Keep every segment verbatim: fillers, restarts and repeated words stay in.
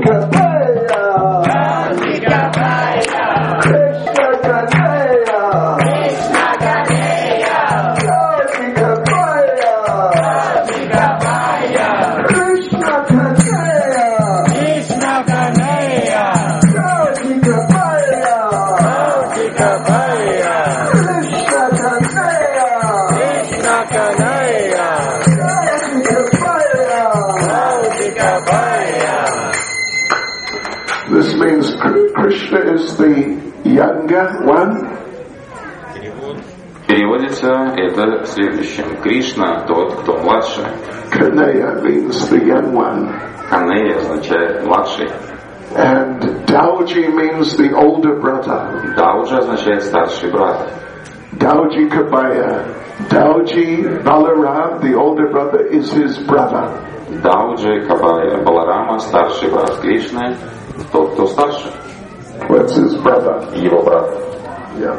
This means Krishna is the younger one. Переводится это следующим: Кришна тот, кто младше. Kanaya means the young one. Канея означает младший. And Dauji means the older brother. Дауджи означает старший брат. Dauji Kabaya. Dauji Balaram, the older brother, is his brother. Дауджи Кабая Баларама, старший брат Кришны, тот, кто старше. What's his brother? Его брат. Yeah.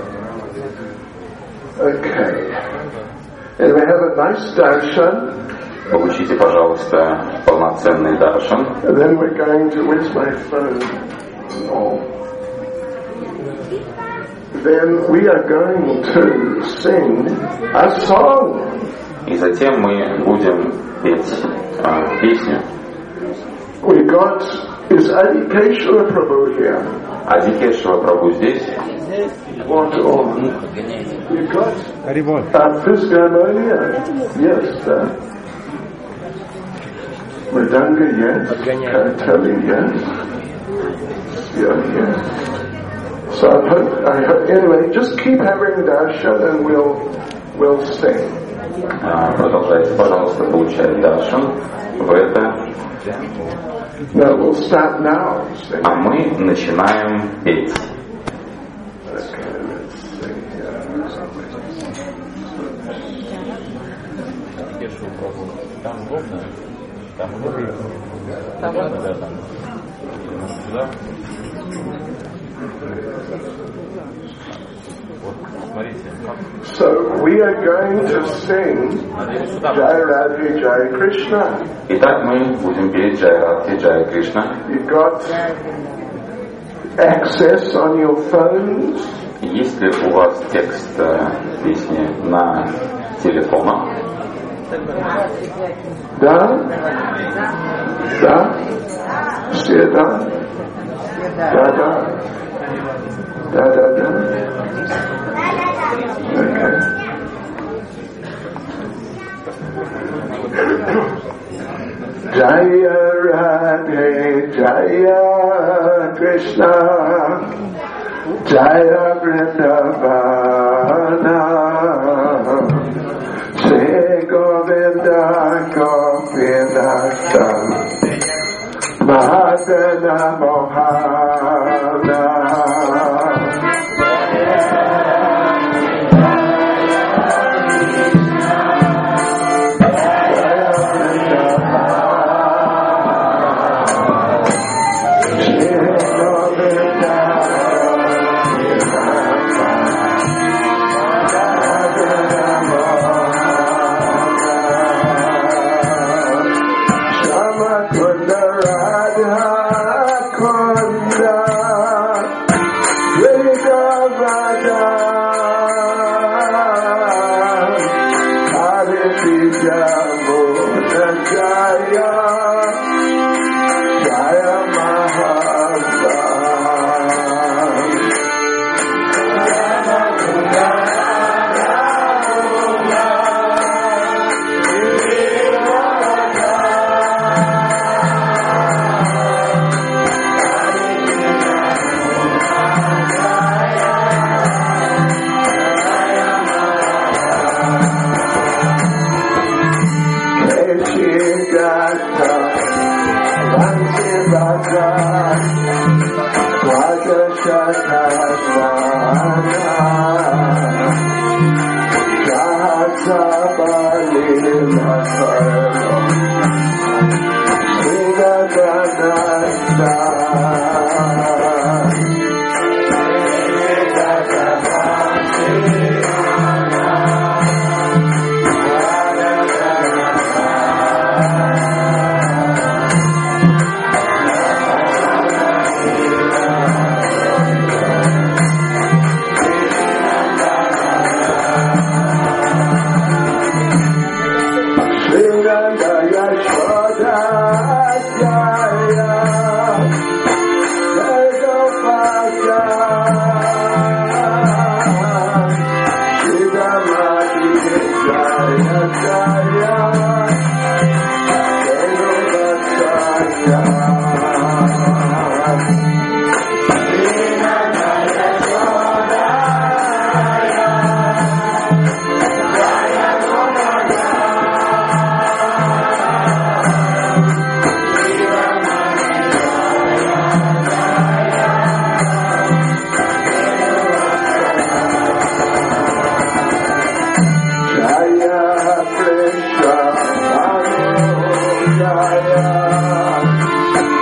Okay. And we have a nice darshan. Получите, пожалуйста, полноценный даршан. And then we're going to, where's my phone? Oh. Then we are going to sing a song. И затем мы будем петь э, песню. We got, is Adikeshwara Prabhu here? Адикешвара Прабху здесь. What on? You got uh, Fisharmonia? Yes. Uh, Mridanga, yes. Kartali, yes. Yeah, yes. So I hope, I hope, anyway, just keep having darshan and we'll, we'll sing. Продолжайте, пожалуйста, получать даршан в это. No, we'll start now. Sing. А мы начинаем петь. Okay, let's sing. Там удобно? Там удобно? Там удобно, да, там. Сюда. Вот, смотрите. So we are going to sing Jai Radhe Jai Krishna. Итак, мы будем петь Джай Радхи Джай Кришна. You've got access on your phones. Есть ли у вас текст э, песни на телефонах? Да? Да? Все да? Да, да. Да, да, да. Okay. Jaya Radhe Jaya Krishna Jaya Vrindavana Shri Govinda Govinda Mahadana Mohana Jaya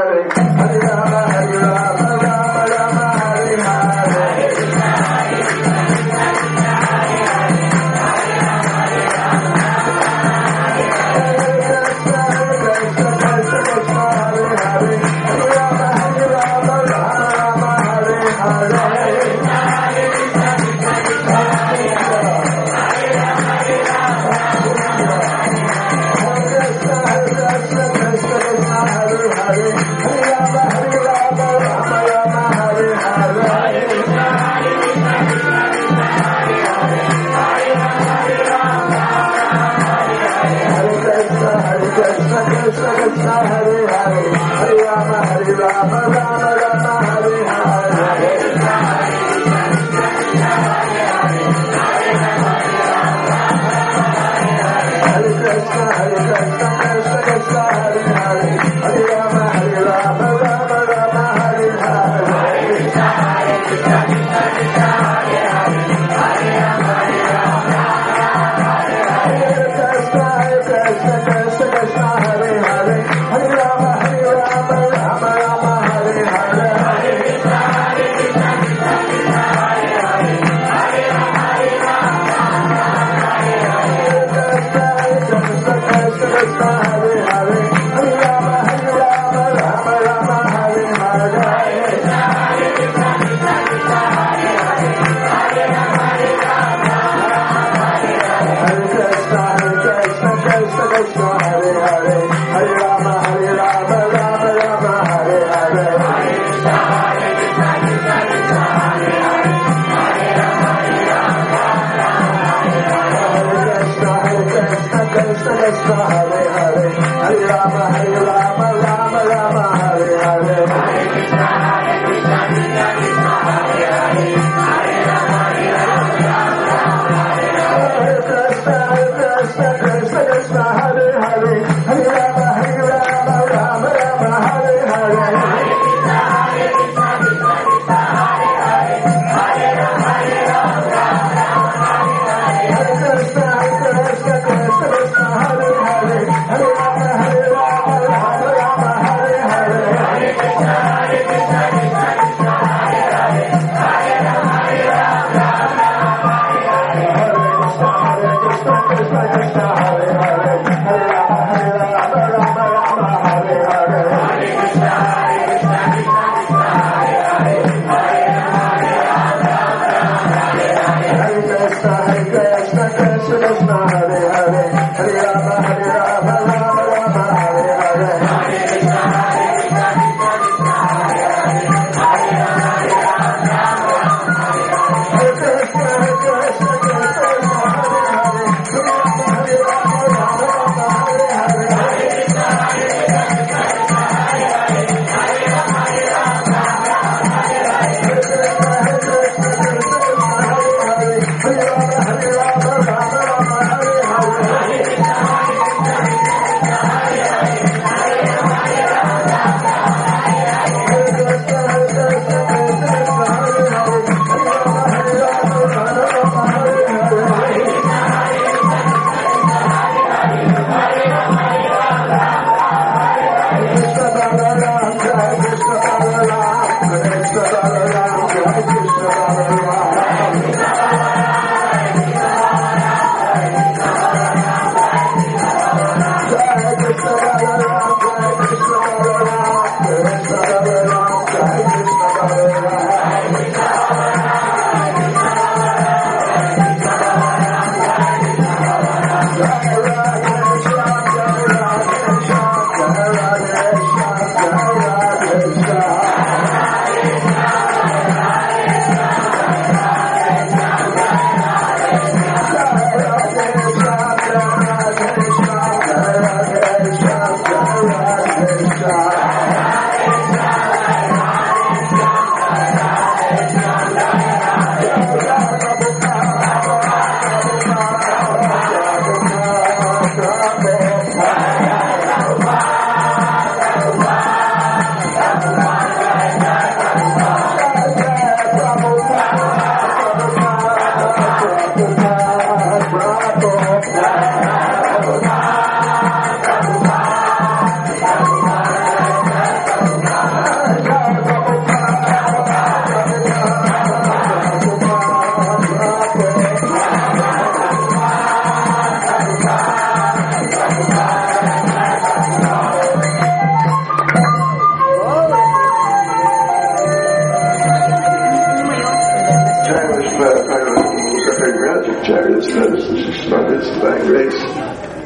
Hare Rama, Hare Rama, Rama Rama, Hare Hare.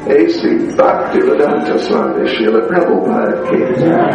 A C Bhaktivedanta Swami Srila Prabhupada ki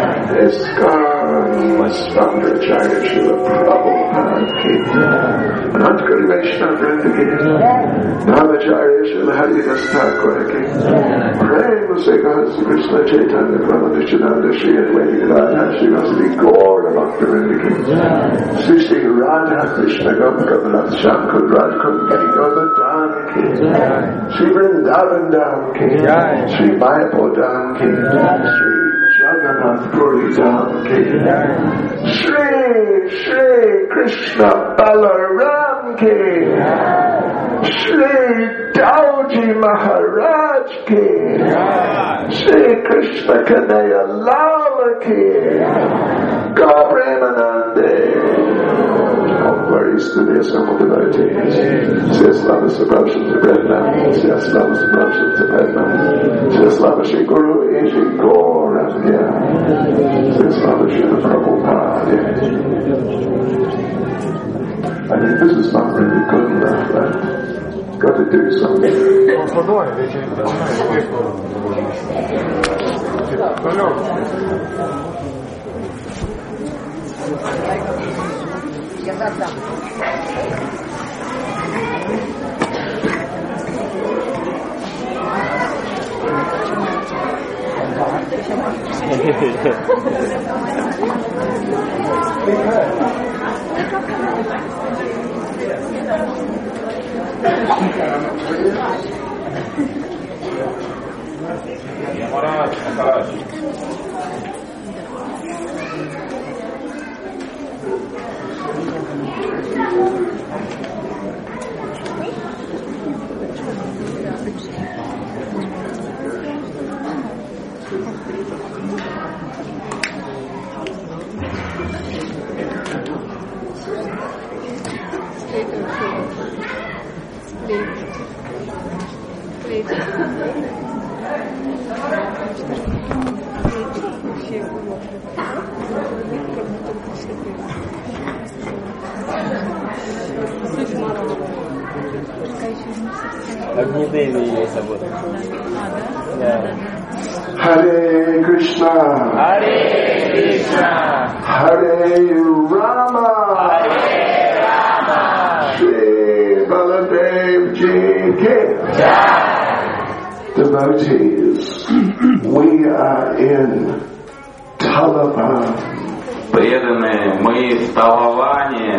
Iskar Svandracharya Srila Prabhupada ki Anantagari Vaishnava Vrinda ki Namacharya Srila Haridas Thakur ki Prema Sekahasa Krishna Chaitanya Prabhu Nityananda Shri Advaita Radha Shri Vasudhi Gaura Bhaktivinoda ki Sri Sri Radha Krishna Gopinath Shankar Radhakundari Govardhan ki Sri Vrindavan Dham ki Sri Mayapur Dham ki Sri Jagannath Puri Dham ki Sri Sri Krishna Balaram ki Sri Dauji Maharaj ki Sri Krishna Kanaya Lala ki Gaur Premanande. Glories to the assembled devotees. Sri Slava Subramshan Sabredna. Sri Slava Subramshan Sabredna. Sri Slava Shri Guru Ishi Goravya. Sri Slava Shri Prabhupada. I mean, this is not really good enough, right? Got to do something. Я задам. Ямарач, Махарадж. Hare Krishna, Hare Krishna, Hare Rama, Hare Rama, Shri Baladev Ji ki Devotees, we are in Talavan. Преданные, мы в Талаване.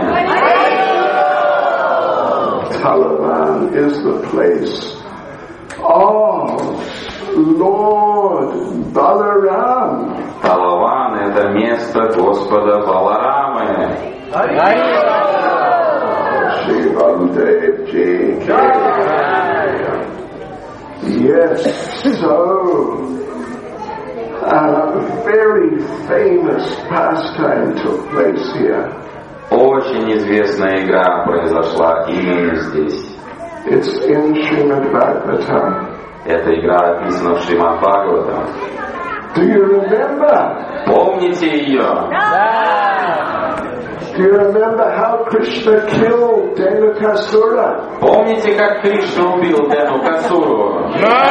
Talavan is the place of Lord Balaram. Талаван — это место Господа Баларамы. Shri Baladev Ji ki. Yes, so a very famous pastime took place here. Очень известная игра произошла именно здесь. It's in Srimad Bhagavatam. Эта игра описана в Шримад Бхагаватам. Do you remember? Помните ее? Do you remember how Krishna killed Dhenukasura? Помните, как Кришна убил Дhenukasuru?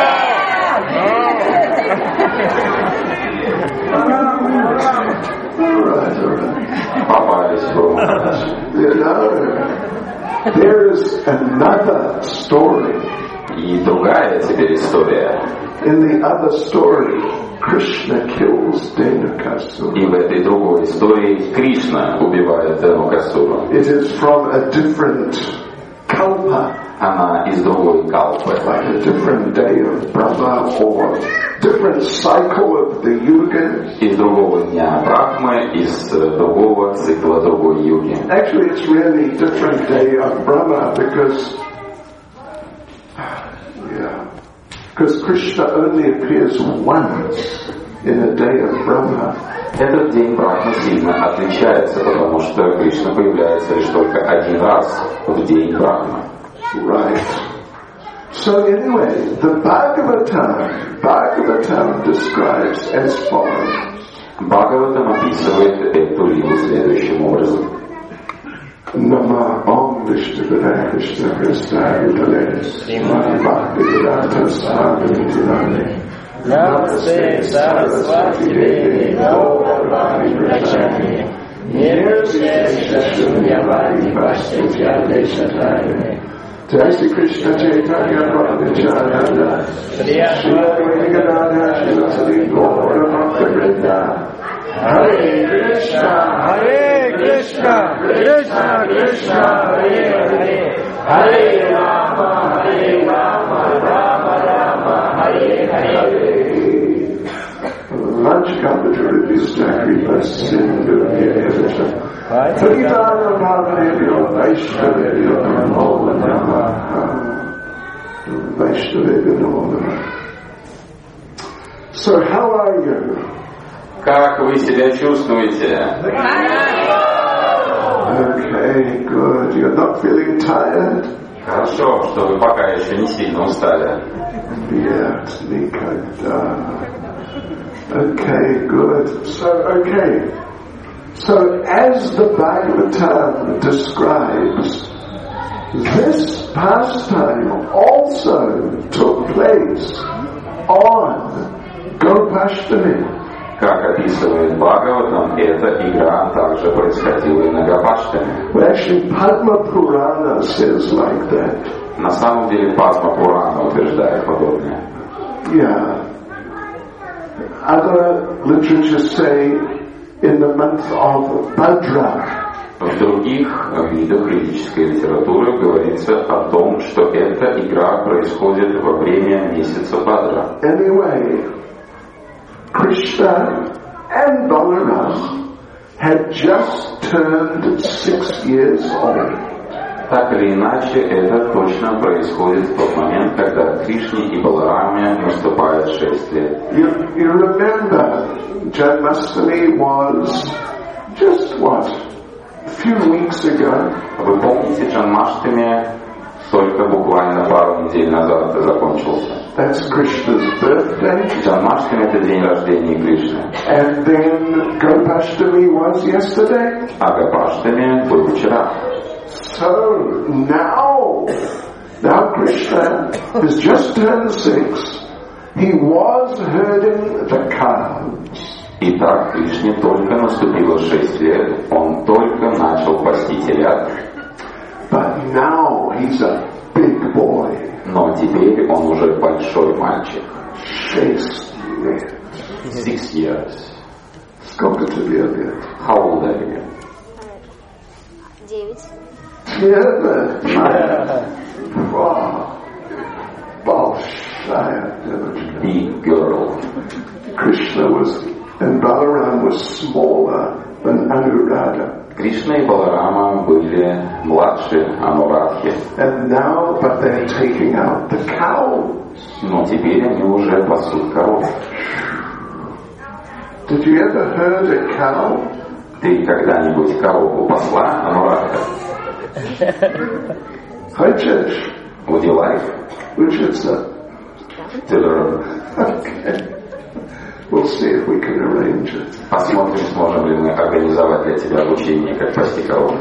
Right, all right. Попались в руку. You know, there is another story. И другая теперь история. In the other story, Krishna kills Dhenukasura. И в этой другой истории Кришна убивает Дhenukasuru. It is from a different kalpa. Она из другой калпы. Like a different day of Brahma or different cycle of the yuga. Из другого дня Брахмы, из другого цикла другой юги. Actually, it's really different day of Brahma because, yeah, because Krishna only appears once in a day of Brahma. Этот день Брахмы сильно отличается, потому что Кришна появляется лишь только один раз в день Брахмы. Right. So anyway, the Bhagavatam, Bhagavatam describes as follows. Бхагаватам описывает эту лигу следующим образом. Nama Om Vishnu Shri Krishna Krishna Udale Srimad Bhaktivedanta Swami Nityananda Namaste Saraswati Devi Gauravani Prachami Nirvishesha Shunyavadi Vashtya Deshatayane Jai Shri Krishna Chaitanya Prabhu Nityananda Shri Advaita Gadadhara Shri Gaura Bhaktivinoda Hare Krishna Hare Krishna Krishna Krishna Hare Hare Hare Rama Hare Rama Rama Rama Hare Hare Vanchakapachuriti Sakripa Sindhu Yedisha Pritana Bhavanebhyo Vaishnavebhyo Namo Namaha Vaishnavebhyo Namo Namaha. So how are you? Как вы себя чувствуете? Okay, good. You're not feeling tired? Хорошо, что вы пока еще не сильно устали. Yes, никогда. Okay, good. So, okay. So, as the Bhagavatam describes, this pastime also took place on Gopashtami. Как описывает Бхагаватам, эта игра также происходила и на Гопаштаме. Well, actually, Padma Purana says like that. На самом деле, Падма Пурана утверждает подобное. Yeah. Other literatures say in the month of Bhadra. В других видах ведической литературы говорится о том, что эта игра происходит во время месяца Бадра. Anyway, Krishna and Balaram had just turned six years old. Так или иначе, это точно происходит в тот момент, когда Кришне и Балараме наступает шесть лет. You, you remember Janmashtami was just what? A few weeks ago. Вы помните, Джанмаштами только буквально пару недель назад закончился. That's Krishna's birthday. Джанмаштами — это день рождения Кришны. And then Gopashtami was yesterday. А Гопаштами был вчера. So now, now Krishna has just turned six. He was herding the cows. Итак, Кришне только наступило шесть лет, он только начал пасти телят. But now he's a big boy. Но теперь он уже большой мальчик. Шесть лет. Six years. Сколько тебе лет? How old are you? Девять. Девять. Wow. Большая девочка. Big girl. Krishna was, and Balaram was smaller than Anuradha. Кришна и Баларама были младше Анурадхи. And now, but they're taking out the cows. Но теперь они уже пасут коров. Did you ever herd a cow? Ты когда-нибудь корову пасла, Анурадха? Хочешь? Would you like Учиться? to learn? Okay. We'll see if we can arrange it. Посмотрим, сможем ли мы организовать для тебя обучение, как пасти коров.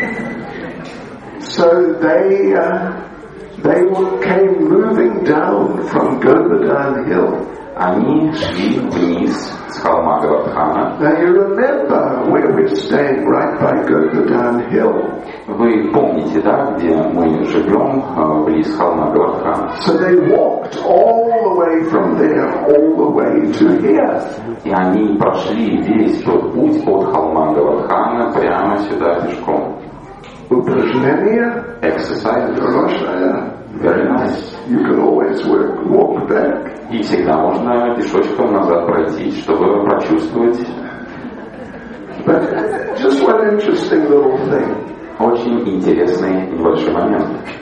So they, uh, they came moving down from Govardhan Hill. Они шли вниз с холма Гавардхана. Now you remember where we're staying, right by Govardhan Hill. Вы помните, да, где мы живем, близ холма Гавардхана? So they walked all the way from there, all the way to here. И они прошли весь тот путь от холма Гавардхана прямо сюда пешком. Упражнения? Exercise. Хорошая. Very nice. You can always work, walk back. И всегда можно пешочком назад пройти, чтобы почувствовать. But just one interesting little thing. Очень интересный небольшой момент.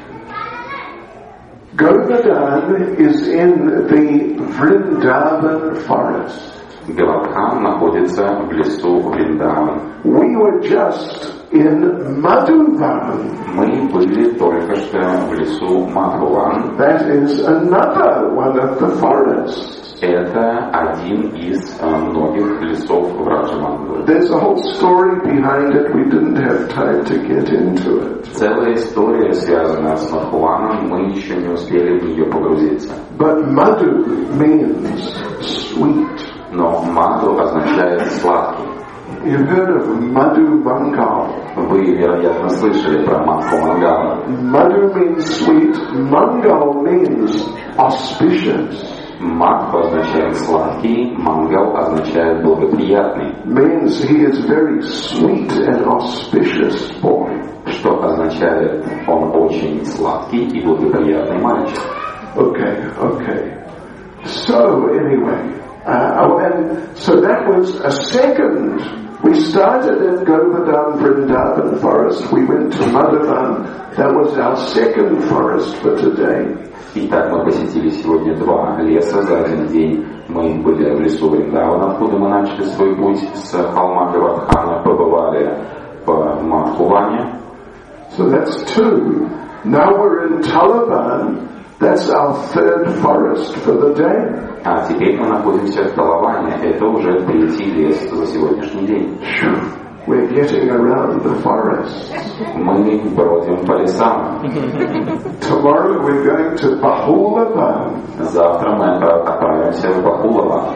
Govardhan is in the Vrindavan forest. Гавардхан находится в лесу Вриндаван. We were just in Madhuvan. Мы были только что в лесу Мадхуван. That is another one of the forests. Это один из uh, многих лесов в Раджамандале. There's a whole story behind it. We didn't have time to get into it. Целая история связана с Мадхуваном, мы еще не успели в нее погрузиться. But Madhu means sweet. Но Мадху означает сладкий. You've heard of Madhu Mangal. Вы, вероятно, слышали про Мадху Мангала. Madhu means sweet. Mangal means auspicious. Мадху означает сладкий, Мангал означает благоприятный. Means he is very sweet and auspicious boy. Что означает, он очень сладкий и благоприятный мальчик. Okay, okay. So anyway, uh, oh, and so that was a second. We started in Govardhan Vrindavan forest. We went to Madhavan. That was our second forest for today. Итак, мы посетили сегодня два леса за один день. Мы были в лесу Вриндавана, откуда мы начали свой путь с холма Гавардхана, побывали в Мадхуване. So that's two. Now we're in Talavan. That's our third forest for the day. А теперь мы находимся в Талаване. Это уже третий лес за сегодняшний день. We're getting around the forest. Мы бродим по лесам. Tomorrow we're going to Bahulavan. Завтра мы отправимся в Бахулава.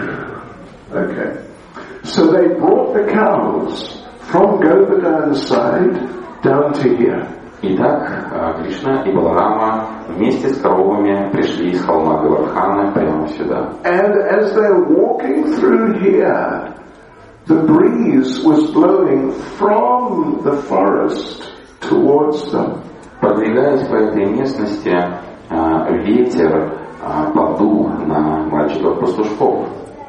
Okay. So they brought the cows from Govardhan's side down to here. Итак, Кришна и Баларама вместе с коровами пришли с холма Гавардхана прямо сюда. And as they're walking through here, the breeze was blowing from the forest towards them. Продвигаясь по этой местности, ветер подул на мальчиков-пастушков.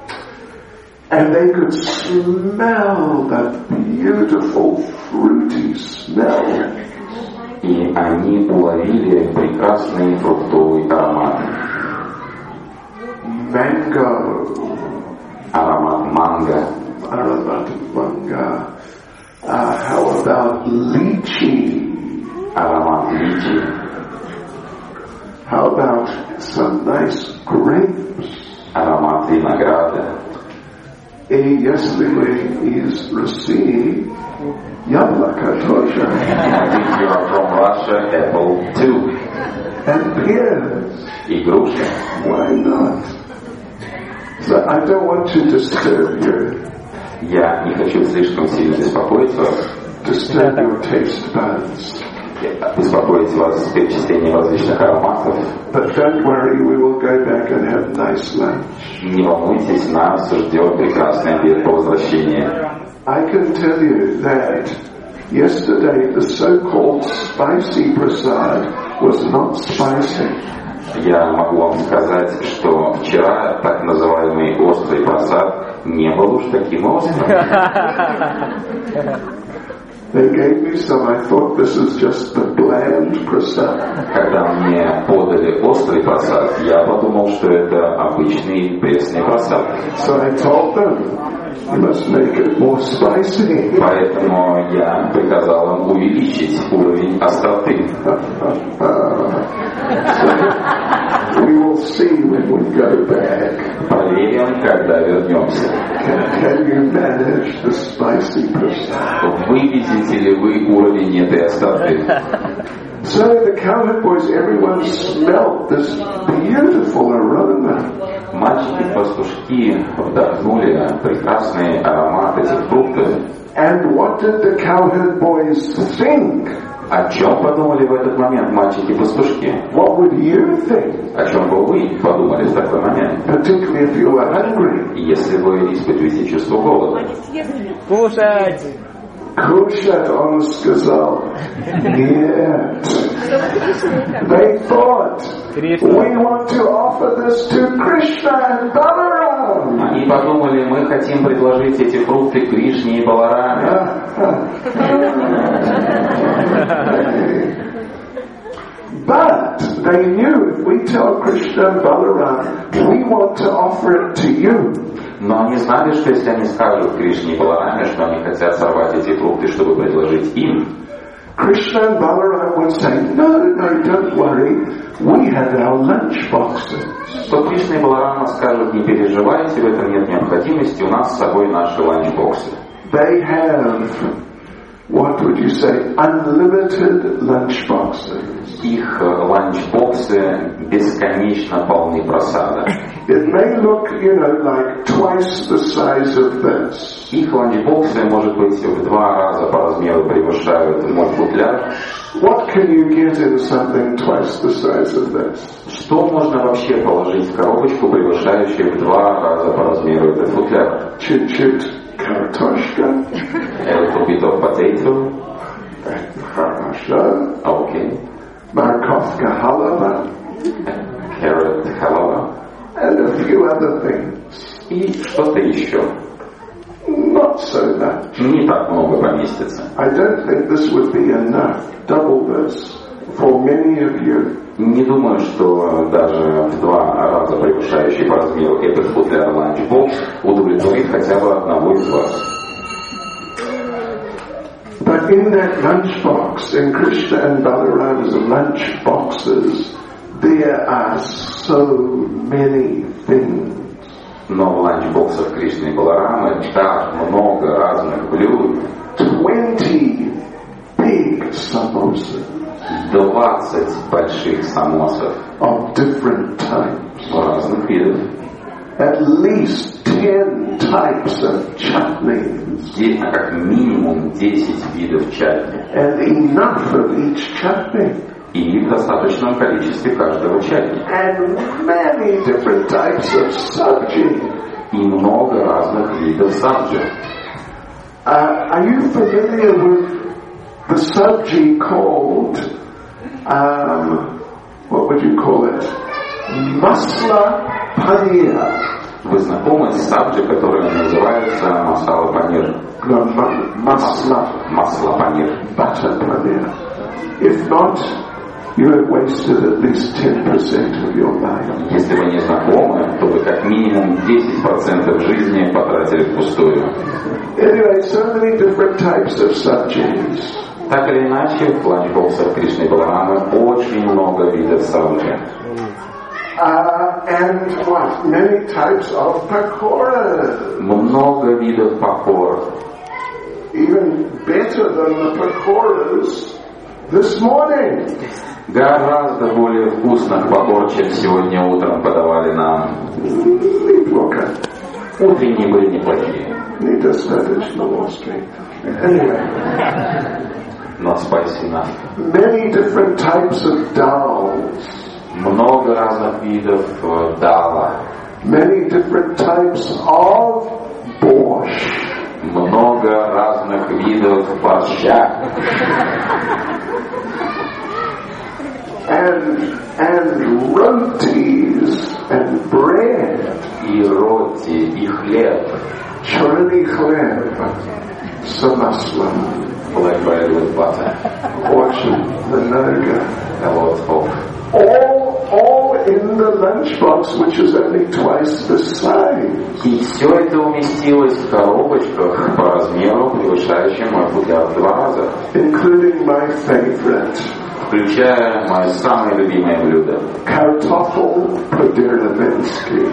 And they could smell that beautiful fruity smell. И они уловили прекрасный фруктовый аромат. Mango. Аромат манго. Aromat manga. Uh, how about lychee? Аромат личи. How about some nice grapes? Аромат винограда. И если вы из России, яблоко тоже. If you are from Russia, apple too. And pears. И груши. Why not? So I don't want to disturb you. Я не хочу слишком сильно беспокоить вас. Disturb your taste buds. Беспокоить вас с перечислением различных ароматов. But don't worry, we will go back and have nice lunch. Не волнуйтесь, нас ждет прекрасный обед по возвращении. I can tell you that yesterday the so-called spicy prasad was not spicy. Я могу вам сказать, что вчера так называемый острый просад не был уж таким острым. They gave me some, I thought this is just the bland prasad. Когда мне подали острый просад, я подумал, что это обычный пресный просад. So I told them, you must make it more spicy. Поэтому я приказал им увеличить уровень остроты. So we will see when we go back. Проверим, когда вернемся. Can, can you manage the spicy prasad? Выведете ли вы уровень этой остроты? So the cowherd boys, everyone smelled this beautiful aroma. Мальчики-пастушки вдохнули прекрасный аромат этих фруктов. And what did the cowherd boys think? О чем подумали в этот момент мальчики-пастушки? What would you think? О чем бы вы подумали в такой момент? Particularly if you were hungry. Если вы испытываете чувство голода. Кушать! Koshat, он сказал, нет. They thought, we want to offer this to Krishna and Balaram. Они подумали, мы хотим предложить эти фрукты Кришне и Балараме. But they knew if we tell Krishna and Balaram, we want to offer it to you. Но они знали, что если они скажут Кришне и Балараме, что они хотят сорвать эти фрукты, чтобы предложить им, Krishna and Balaram would say, no, no, don't worry, we had our lunch boxes. То Кришна и Баларама скажут, не переживайте, в этом нет необходимости, у нас с собой наши ланчбоксы. They have, what would you say, unlimited lunch boxes. Их ланчбоксы бесконечно полны просада. It may look, you know, like twice the size of this. Их ланчбоксы, может быть, в два раза по размеру превышают мой футляр. What can you get in something twice the size of this? Что можно вообще положить в коробочку, превышающую в два раза по размеру этот футляр? Chit-chit kartoshka. A little bit of potato. Хорошо. Okay. Markovka halava. Carrot halava. And a few other things. И что-то еще. Not so much. Не так много поместится. I don't think this would be enough, double this, for many of you. Не думаю, что даже в два раза превышающий по размеру этот футляр ланчбокс удовлетворит хотя бы одного из вас. But in that lunchbox, in Krishna and Balaram's lunchboxes, there are so many things. Но в ланчбоксах Кришны и Баларамы так много разных блюд. Twenty big samosas. Двадцать больших самосов. Of different types. Разных видов. At least ten types of chutneys. Здесь как минимум десять видов чатни. And enough of each chutney. И в достаточном количестве каждого чатни. And many different types of sabji. И много разных видов сабджи. Uh, are you familiar with the sabji called, um, what would you call it? Masla paneer. Вы знакомы с сабджи, которая называется масала панир? No, masla. Масла панир. Butter paneer. If not, you have wasted at least ten percent of your life. Если вы не знакомы, то вы как минимум десять процентов жизни потратили впустую. Anyway, so many different types of sabjis. Так или иначе, в ланчбоксах Кришны и Баларамы очень много видов сабджи. Uh, and what? Many types of pakoras. Много видов пакор. Even better than the pakoras this morning. Гораздо более вкусных пакор, чем сегодня утром подавали нам. Неплохо. Утренние были неплохие. Недостаточно острый. Anyway. Not spicy enough. Many different types of dals. Много разных видов дала. Many different types of borscht. Много разных видов борща. And, and rotis and bread. И роти, и хлеб. Черный хлеб с маслом. Black bread with butter. Очень много. A lot of. All, all in the lunchbox, which is only twice the size. И все это уместилось в коробочках по размеру, превышающим мой футляр в два раза. Including my favorite. Включая мое самое любимое блюдо. Kartoffel по-деревенски.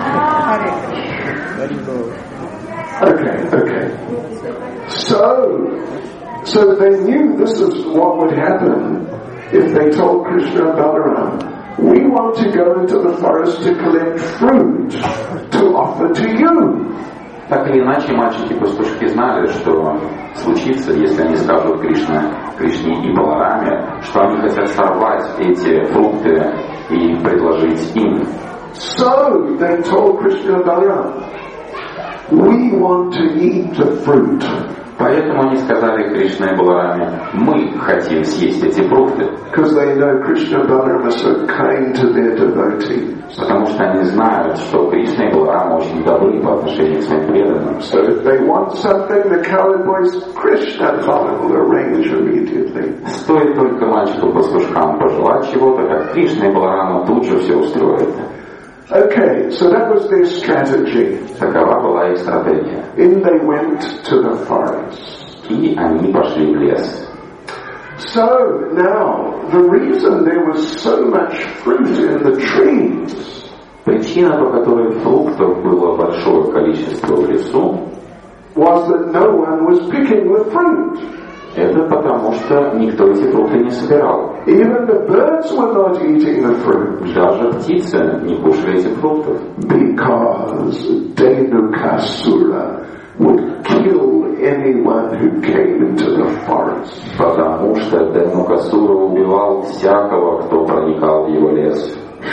Okay, okay. So, so they knew this is what would happen if they told Krishna and Balaram, we want to go into the forest to collect fruit to offer to you. Так или иначе, мальчики-пастушки знали, что случится, если они скажут Кришне, Кришне и Балараме, что они хотят сорвать эти фрукты и предложить им. So they told Krishna and Balaram, we want to eat the fruit. Поэтому они сказали Кришне и Балараме, мы хотим съесть эти фрукты. Because they know Krishna and Balaram are so kind to their devotees. Потому что они знают, что Кришна и Баларама очень добры по отношению к своим преданным. So if they want something, the coward boys, Krishna and Balaram will arrange immediately. Стоит только мальчику-пастушкам пожелать чего-то, как Кришна и Баларама тут же все устроят. Okay, so that was their strategy. Такова была их стратегия. In they went to the forest. И они пошли в лес. So now, the reason there was so much fruit in the trees, причина, по которой фруктов было большое количество в лесу, was that no one was picking the fruit. Это потому, что никто эти фрукты не собирал. Even the birds were not eating the fruit. Даже птицы не кушали этих фруктов. Because Dhenukasura would kill anyone who came into the forest. Потому что Дhenukasура убивал всякого, кто проникал в его лес.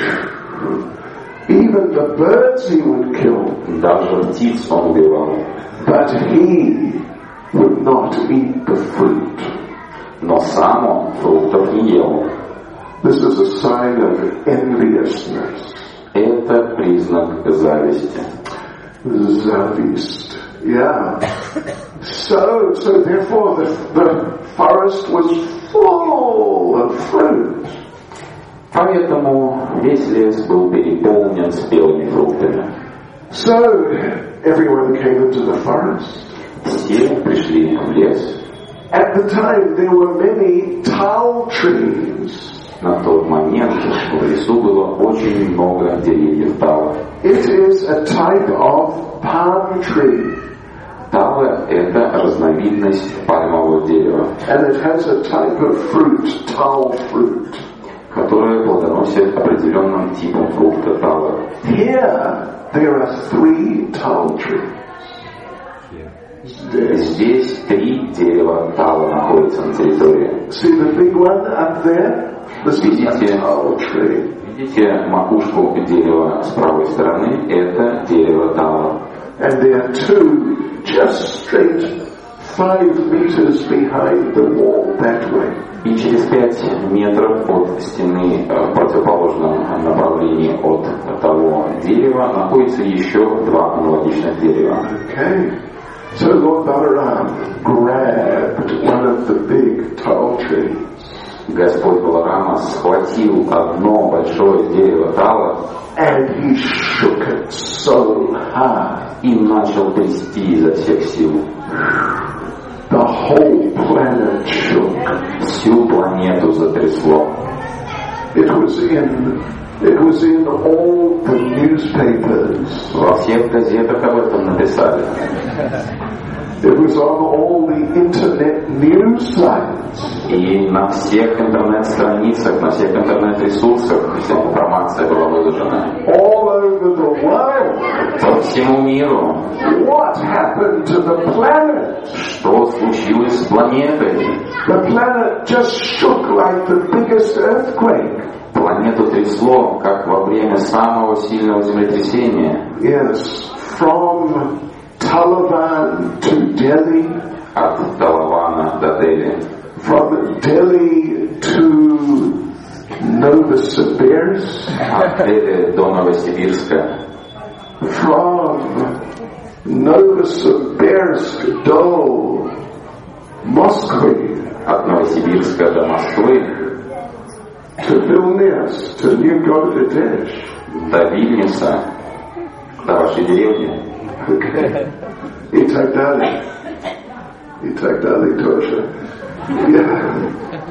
Even the birds he would kill. Даже птиц он убивал. But he would not eat the fruit. Но сам он фруктов не ел. This is a sign of enviousness. Это признак зависти. Zavist. Yeah. So, so therefore the, the forest was full of fruit. Поэтому весь лес был переполнен спелыми фруктами. So everyone came into the forest. Все пришли в лес. At the time there were many tall trees. На тот момент в лесу было очень много деревьев тала. It is a type of palm tree. Тала – это разновидность пальмового дерева. And it has a type of fruit, tall fruit. Которое плодоносит определенным типом фрукта тала. Here there are three tall trees. Здесь три дерева тала находятся на территории. See the big one up there? This is a tall tree. Видите макушку дерева с правой стороны? Это дерево тала. And there are two just straight five meters behind the wall that way. И через пять метров от стены в противоположном направлении от того дерева находится еще два аналогичных дерева. Okay. So Lord Balaram grabbed one of the big tall trees. Господь Баларама схватил одно большое дерево тала and he shook it so hard. И начал трясти изо всех сил. The whole planet shook. Всю планету затрясло. It was in, it was in all the newspapers. Во всех газетах об этом написали. It was on all the internet news sites. И на всех интернет-страницах, на всех интернет-ресурсах вся информация была выложена. All over the world. По всему миру. What happened to the planet? Что случилось с планетой? The planet just shook like the biggest earthquake. Планету трясло, как во время самого сильного землетрясения. Yes, from Talavan to Delhi. От Талавана до Дели. From Delhi to Novosibirsk. От Дели до Новосибирска. From Novosibirsk до Москвы. От Новосибирска до Москвы. To Vilnius, to New Gorod. До Вильнюса, до вашей деревни. Okay. И так далее. И так далее тоже. Yeah.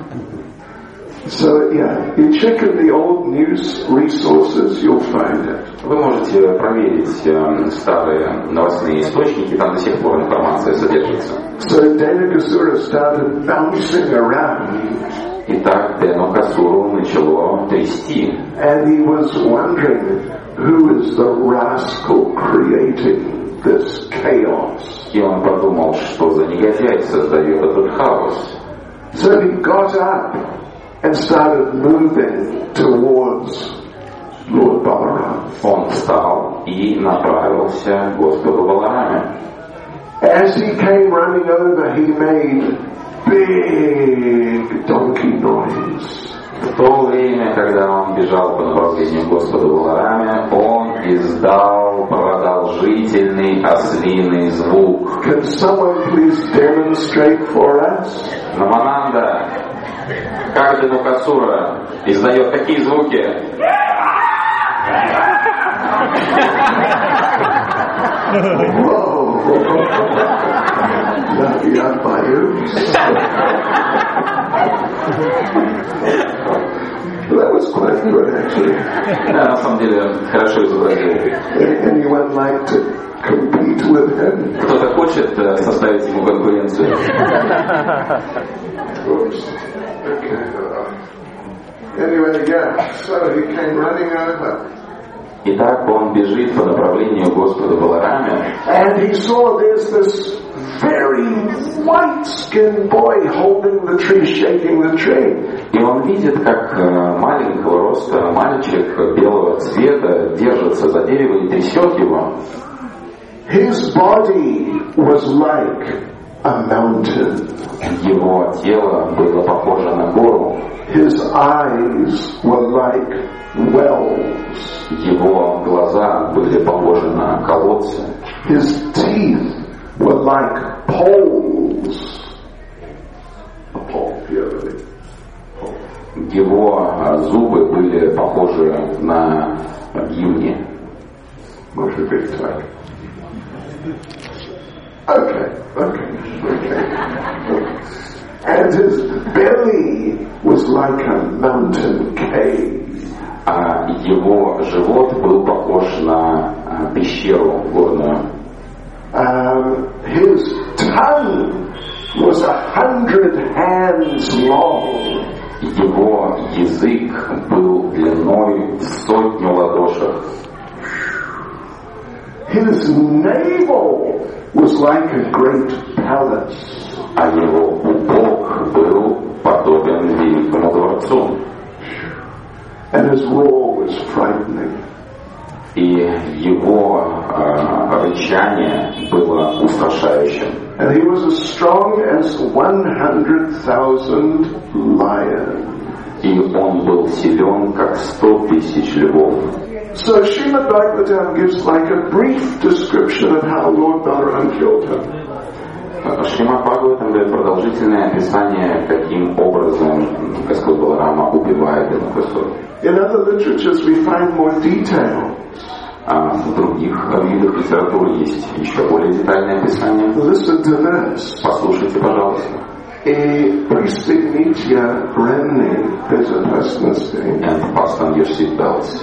So, yeah, you check in the old news resources, you'll find it. Вы можете проверить э, старые новостные источники, там до сих пор информация содержится. So Dhenukasura started bouncing around. Итак, Дhenukasуру начало трясти. And he was wondering, who is the rascal creating this chaos? И он подумал, что за негодяй создает этот хаос. So he got up and started moving towards Lord Balaram. Он встал и направился к Господу Балараме. As he came running over, he made big donkey noise. В то время, когда он бежал по направлению к Господу Балараме, он издал продолжительный ослиный звук. Can someone please demonstrate for us? Намананда, как Дhenukasura издает такие звуки? Whoa! Я боюсь. That was quite good, actually. Да, на самом деле, хорошо изобразил. Anyone like to compete with him? Кто-то хочет э, составить ему конкуренцию? Oops. Okay. Anyway, yeah. So he came running over. Итак, он бежит по направлению к Господу Балараме. And he saw there's this very white-skinned boy holding the tree, shaking the tree. И он видит, как маленького роста мальчик белого цвета держится за дерево и трясет его. His body was like a mountain. Его тело было похоже на гору. His eyes were like wells. Его глаза были похожи на колодцы. His teeth were like poles. A pole, yeah, Его зубы были похожи на гивни. Может быть, так. Okay, okay, okay. And his belly was like a mountain cave. А его живот был похож на пещеру горную. Um, his tongue was a hundred hands long. Его язык был длиной в сотню ладошек. His navel was like a great palace. А его пупок был подобен великому дворцу. And his roar was frightening. И его э, рычание было устрашающим. And he was as strong as one hundred thousand lions. И он был силен, как сто тысяч львов. So Srimad Bhagavatam gives like a brief description of how Lord Balaram killed him. Шримад Бхагаватам дает продолжительное описание, каким образом Господь Баларама убивает эту косу. In other literatures we find more detail. А в других видах литературы есть еще более детальное описание. Listen to this. Послушайте, пожалуйста. И пристегните ремни, безопасности. And fasten your seatbelts.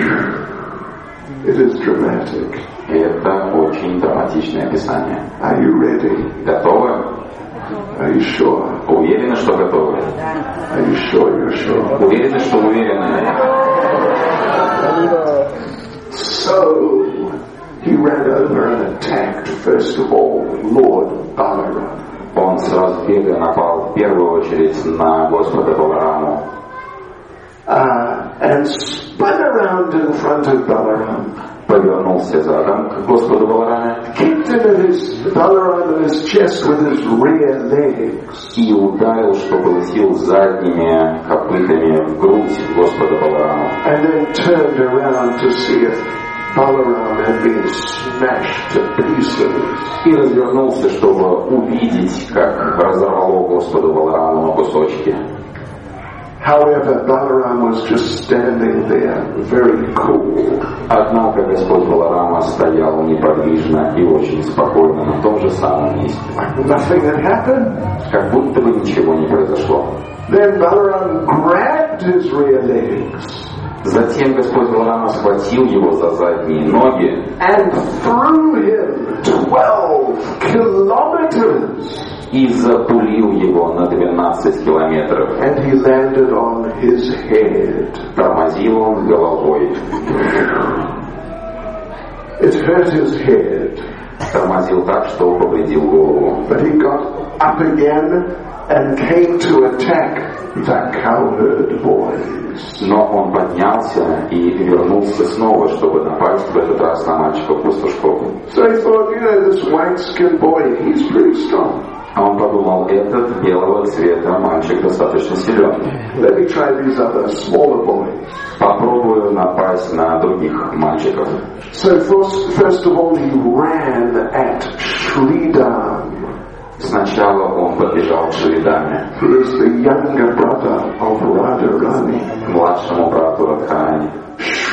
It is dramatic. Это очень драматичное описание. Are you ready? Готовы? Are you sure? Уверены, что готовы? Are you sure you're sure? Уверены, что уверены? So, he ran over and attacked, first of all, Lord Balaram. Он с разбега напал в первую очередь на Господа Балараму. Uh, and spun around in front of Balaram. Повернулся задом к Господу Балараме. Kicked him in his Balaram in his chest with his rear legs. И ударил, что было сил, задними копытами в грудь Господа Балараму. And then turned around to see if Balaram had been smashed to pieces. И развернулся, чтобы увидеть, как разорвало Господу Балараму на кусочки. However, Balaram was just standing there, very cool. Однако Господь Баларама стоял неподвижно и очень спокойно на том же самом месте. Nothing had happened. Как будто бы ничего не произошло. Then Balaram grabbed his rear legs. Затем Господь Баларама схватил его за задние ноги and threw him twelve kilometers. И запулил его на двенадцать километров. And he landed on his head. Тормозил он головой. It hurt his head. Тормозил так, что повредил голову. But he got up again and came to attack the cowherd boys. Но он поднялся и вернулся снова, чтобы напасть в этот раз на мальчиков-пастушков. So he thought, you know, this white-skinned boy, he's pretty strong. А он подумал, этот белого цвета мальчик достаточно силен. Let me try these other smaller boys. Попробую напасть на других мальчиков. So first, first of all, he ran at Shridam. Сначала он подбежал к Шридаме, He is the younger brother of Radharani. младшему брату Радхарани.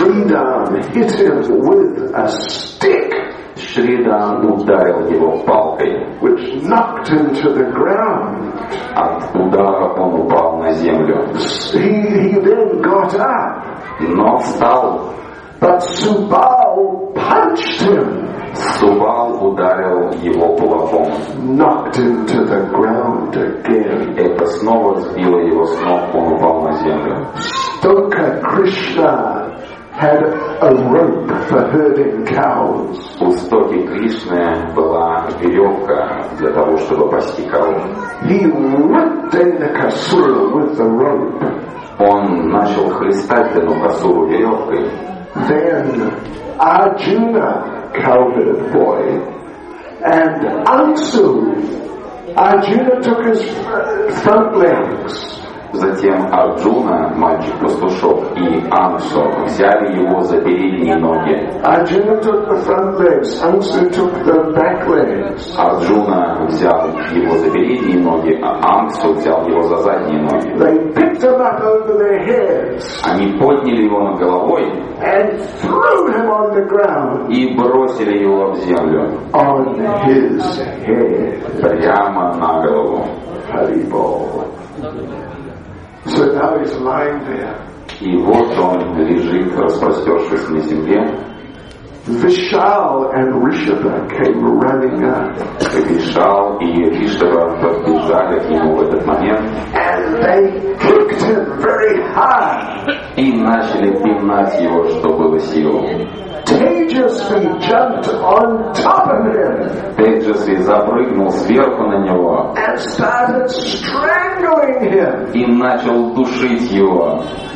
Shridan hit him with a stick, Шридан ударил его палкой, which knocked him to the ground. От удара он упал на землю. He, he then got up, Но встал. but Subal punched him, Субал ударил его кулаком. knocked him to the ground again. Это снова сбило его с ног, он упал на землю. Stoka Krishna had a rope for herding cows. У стоки Кришны была веревка для того, чтобы пасти коров. He whipped Dhenukasura with the rope. Он начал хлестать Дhenukasуру веревкой. Then Arjuna, cowherd boy, and Ansu, Arjuna took his front legs. Затем Арджуна, мальчик-пастушок, и Ансу взяли его за передние ноги. Arjuna took the front legs, Ansu took the back legs. Арджуна взял его за передние ноги, а Ансу взял его за задние ноги. They picked him up over their heads Они подняли его над головой and threw him on the ground и бросили его в землю, on his head. прямо на голову. Haribol. So now he's lying there. И вот он лежит, распростершись на земле. Vishal and Rishabha came running up, Вишал и Ришава подбежали к нему в этот момент and they kicked him very hard. и начали пинать его, что было сил. Tejasvi jumped on top of him Теджаси запрыгнул сверху на него and started strangling him. и начал душить его.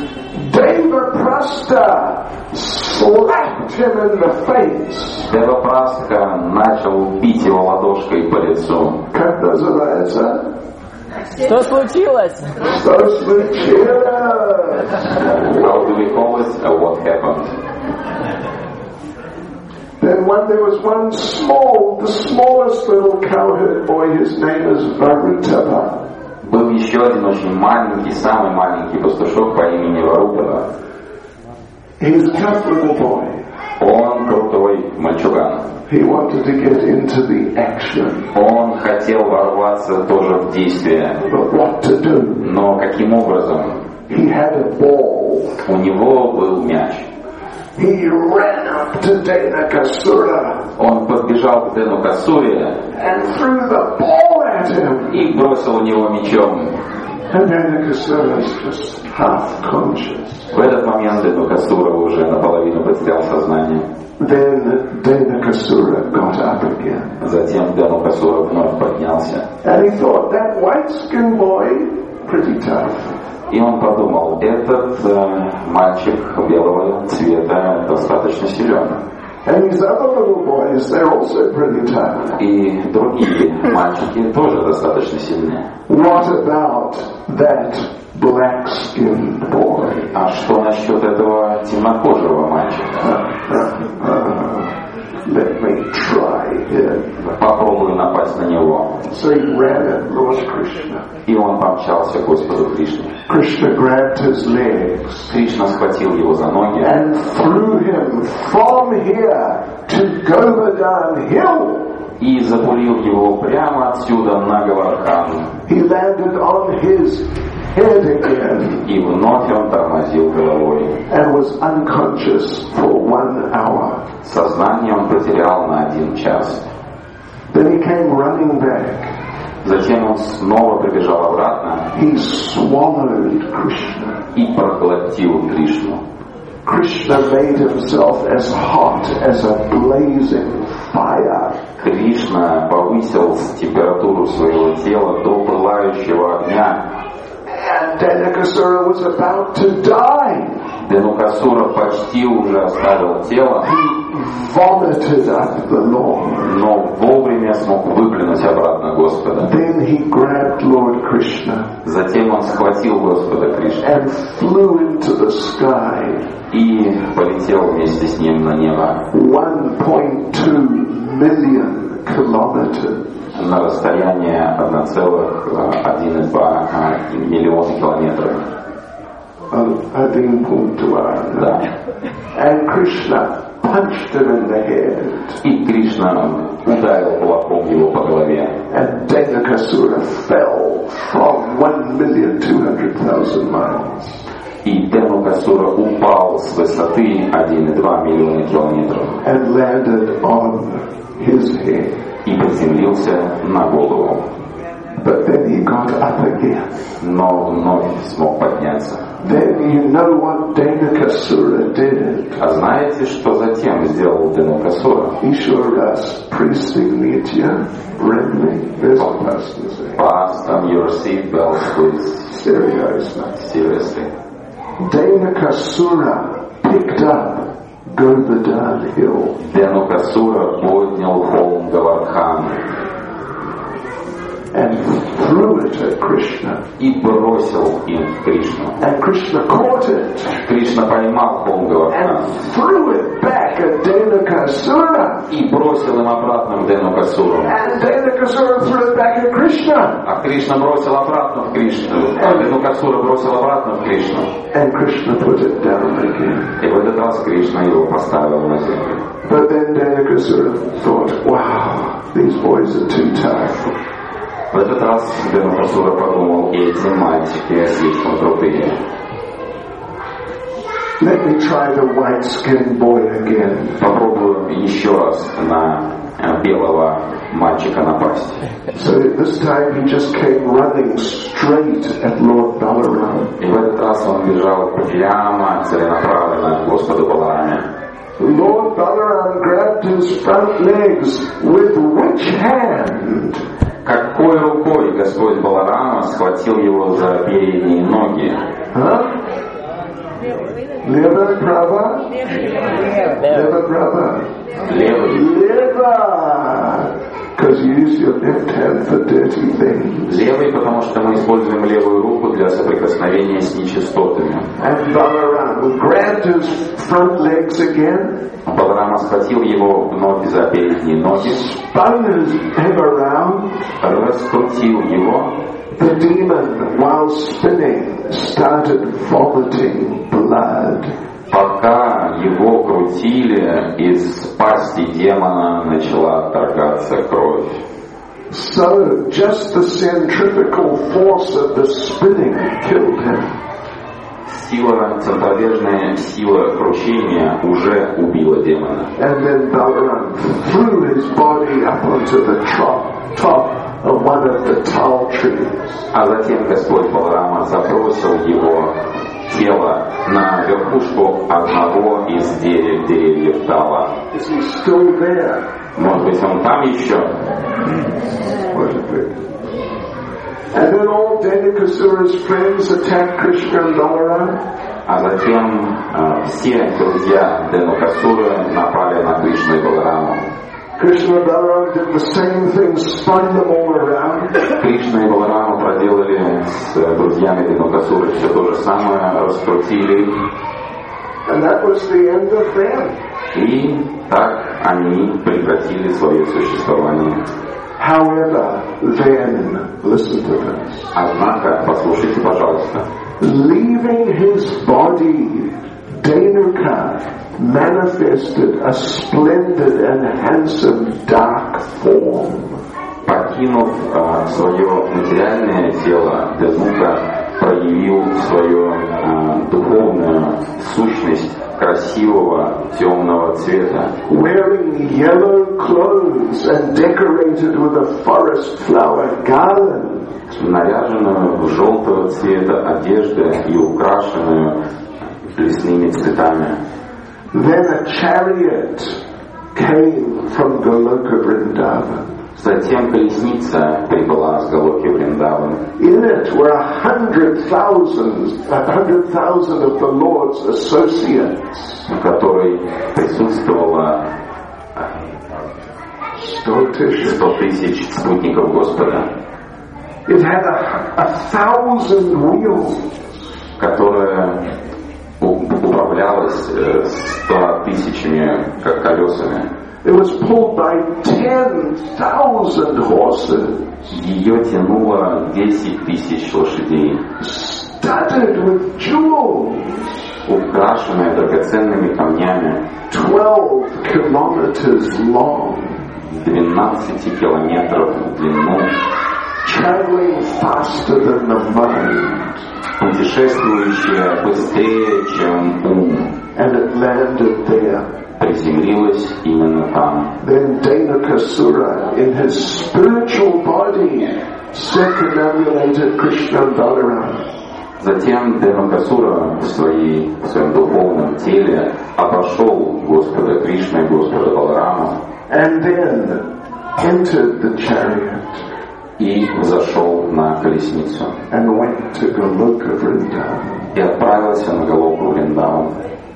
Devaprasta slapped him in the face. Девапрастха начал бить его ладошкой по лицу. Как называется? Что случилось? Что случилось? How do we call it? Uh, what happened? Then when there was one small, the smallest little cowherd boy, his name is Varutava. Был еще один очень маленький, самый маленький пастушок по имени Варутава. He's a tough little boy. Он крутой мальчуган. He wanted to get into the action. Он хотел ворваться тоже в действие. But what to do? Но каким образом? He had a ball. У него был мяч. He ran up to Dhenukasura Он подбежал к Дhenukasуре and threw the ball at him. и бросил в него мечом. And Dhenukasura is just half conscious. В этот момент Дhenukasura уже наполовину потерял сознание. Then Dhenukasura got up again. Затем Дhenukasura вновь поднялся. And he thought, that white-skinned boy, pretty tough. И он подумал, этот э, мальчик белого цвета достаточно силен. And these other little boys, they're also pretty tough. И другие мальчики тоже достаточно сильны. What about that black-skinned boy? А что насчет этого темнокожего мальчика? Let me try him. Попробую напасть на него. So he ran at Lord Krishna. И он помчался к Господу Кришне. Krishna grabbed his legs Кришна схватил его за ноги and threw him from here to Govardhan Hill. и запулил его прямо отсюда на Говардхан. He landed on his head again И вновь он тормозил головой. and was unconscious for one hour. Сознание он потерял на один час. Then he came running back. Затем он снова прибежал обратно He swallowed Krishna. и проглотил Кришну. Krishna made himself as hot as a blazing fire. Кришна повысил температуру своего тела до пылающего огня. And Dhenukasura was about to die. Дhenukasura почти уже оставил тело, Vomited up the Lord. но вовремя смог выплюнуть обратно Господа. Then he grabbed Lord Krishna Затем он схватил Господа Кришну and flew into the sky. и полетел вместе с ним на небо one point two million kilometers. на расстояние один целых один два миллиона километров. of Adinpuntuar. Да. And Krishna punched him in the head. И Кришна ударил кулаком его по голове. And Dhenukasura fell from one million two hundred thousand miles. И Дhenukasura упал с высоты один и два миллиона километров. And landed on his head. И приземлился на голову. But then he got up again. Но вновь смог подняться. Then you know what Dhenukasura did. А знаете, что затем сделал Дhenukasura? Ishuras Pristignitya Brimley. There's a person's name. Fasten your seatbelts, please. Seriously. Seriously. Dhenukasura picked up Govardhan Hill. Дhenukasura поднял холм Говардхан. And threw it at Krishna. И бросил им в Кришну. And Krishna caught it. Кришна поймал холм Говардхан. And threw it back at Dhenukasura. И бросил им обратно в Дhenukasura. And Dhenukasura threw it back at Krishna. А Кришна бросил обратно в Кришну. А Дhenukasura бросил обратно в Кришну. And Krishna put it down again. И в этот раз Кришна его поставил на землю. But then Dhenukasura thought, wow, these boys are too tough. В этот раз Дhenukasura подумал, эти мальчики слишком крутые. Let me try the white-skinned boy again. Попробую еще раз на белого мальчика напасть. So this time he just came running straight at Lord Balaram. И в этот раз он бежал прямо, целенаправленно к Господу Балараме. Lord Balaram grabbed his front legs with which hand? Какой рукой Господь Баларама схватил его за передние ноги? Huh? Leva Prabha? Leva Prabha? Левый. Leva! Because you use your left hand for dirty things. Левый, потому что мы используем левую руку для соприкосновения с нечистотами. And Balaram grabbed his front legs again. Баларама схватил его ноги за передние ноги, Spun him around. раскрутил его. The demon, while spinning, started vomiting blood. Пока его крутили, из пасти демона начала торгаться кровь. So, just the centrifugal force of the spinning killed him. Сила, центробежная сила кручения уже убила демона. And then Balaram threw his body up onto the top, top of one of the tall trees. А затем Господь Баларама забросил его тело на верхушку одного из дерев, деревьев Тала. Is he still there? Может быть, он там еще? What a bit. And then all Dhenukasura's friends attacked Krishna and Balaram. А затем э, все друзья Дhenukasura напали на Кришну и Балараму. Krishna and Balaram did the same thing, spun them all around. Кришна и Баларама проделали с друзьями Дhenukasura все то же самое, раскрутили. And that was the end of them. И так они прекратили свое существование. However, then, listen to this. Однако, послушайте, пожалуйста. Leaving his body, Dhenuka manifested a splendid and handsome dark form. Покинув э, свое материальное тело, Дhenука проявил свою э, духовную сущность красивого темного цвета. Wearing yellow clothes and decorated with a forest flower garland. Наряженную в желтого цвета одежду и украшенную лесными цветами. Then a chariot came from Goloka Vrindavan. Затем колесница прибыла с Галоки Вриндаван. In it were a hundred thousands, a hundred thousand of the Lord's associates. В которой присутствовало сто тысяч спутников Господа. It had a, a thousand wheels. Которая управлялась ста тысячами колесами. It was pulled by ten thousand horses. Ее тянуло десять тысяч лошадей. studded with jewels, украшенная драгоценными камнями, twelve kilometers long, двенадцать километров в длину, traveling faster than the mind, путешествующая быстрее, чем ум, and it landed there. приземлилась именно там. Then Dhenukasura, in his spiritual body, circumambulated Krishna and Balaram. Затем Дhenukasura в, своей, в своем духовном теле обошел Господа Кришну и Господа Баларама And then entered the chariot и взошел на колесницу and went to Goloka Vrindavan. и отправился на Галоку Вриндаван.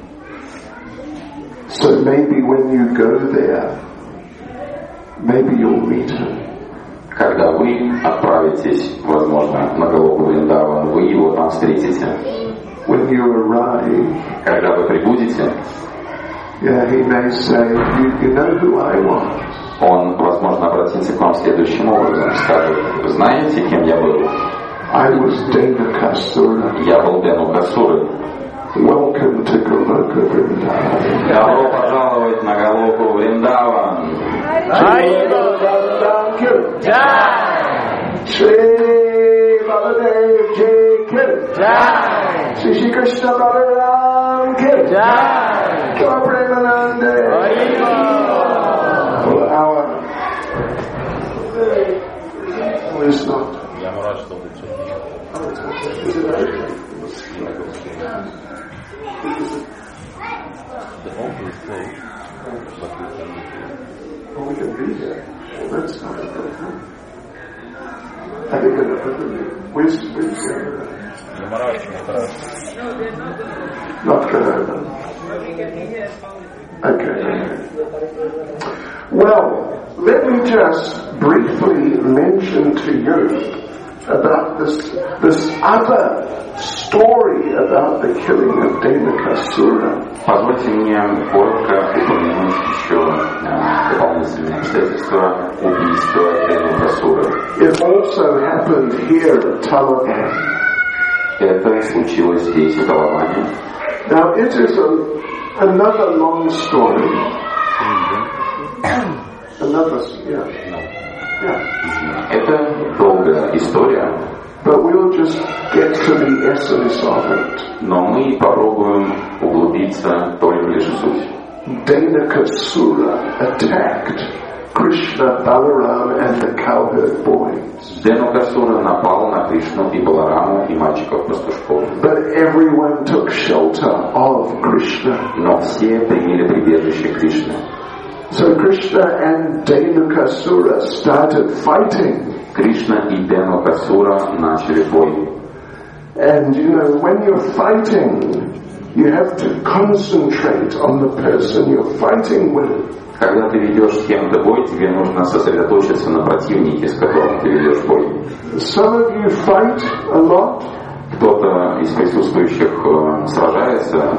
So maybe when you go there, maybe you'll meet him. Когда вы отправитесь, возможно, на Галоку Вриндаван, вы его там встретите. When you arrive, Когда вы прибудете, yeah, he may say, you, you know who I was? он, возможно, обратится к вам следующим образом, скажет: вы знаете, кем я был? I was Dhenukasura. Я был Дhenukasурой. Welcome to Goloka Vrindavan. Добро пожаловать на Галоку Вриндаван. Jai! Shri Baladev Ji Ki Jai! Shri Shri Krishna Balaram Ki Jai! Gaur Premanande. For our who is not. Is it okay? The altar is closed, but we can read. Oh, we can read it. Well, that's not a problem. I think that where's where's not Canada. Okay, okay. Well, let me just briefly mention to you about this this other story about the killing of Dhenukasura. Позвольте мне коротко упомянуть еще э, дополнительные обстоятельства убийства Дhenukasуры. It also happened here at Talavana. Это случилось здесь, в Таlavане. Now it is a, another long story. Another, yeah, yeah. Это долгая история, But we'll just get to the essence of it. но мы попробуем углубиться только лишь в суть. Dhenukasura attacked Krishna, Balaram and the cowherd boys. Дhenukasura напал на Кришну и Балараму и мальчиков-пастушков. But everyone took shelter of Krishna. Но все приняли прибежище Кришны. So Krishna and Dhenukasura started fighting. Кришна и Дhenukasura начали бой. And you know, when you're fighting, you have to concentrate on the person you're fighting with. Когда ты ведешь с кем-то бой, тебе нужно сосредоточиться на противнике, с которым ты ведешь бой. Some of you fight a lot. Кто-то из присутствующих э, сражается.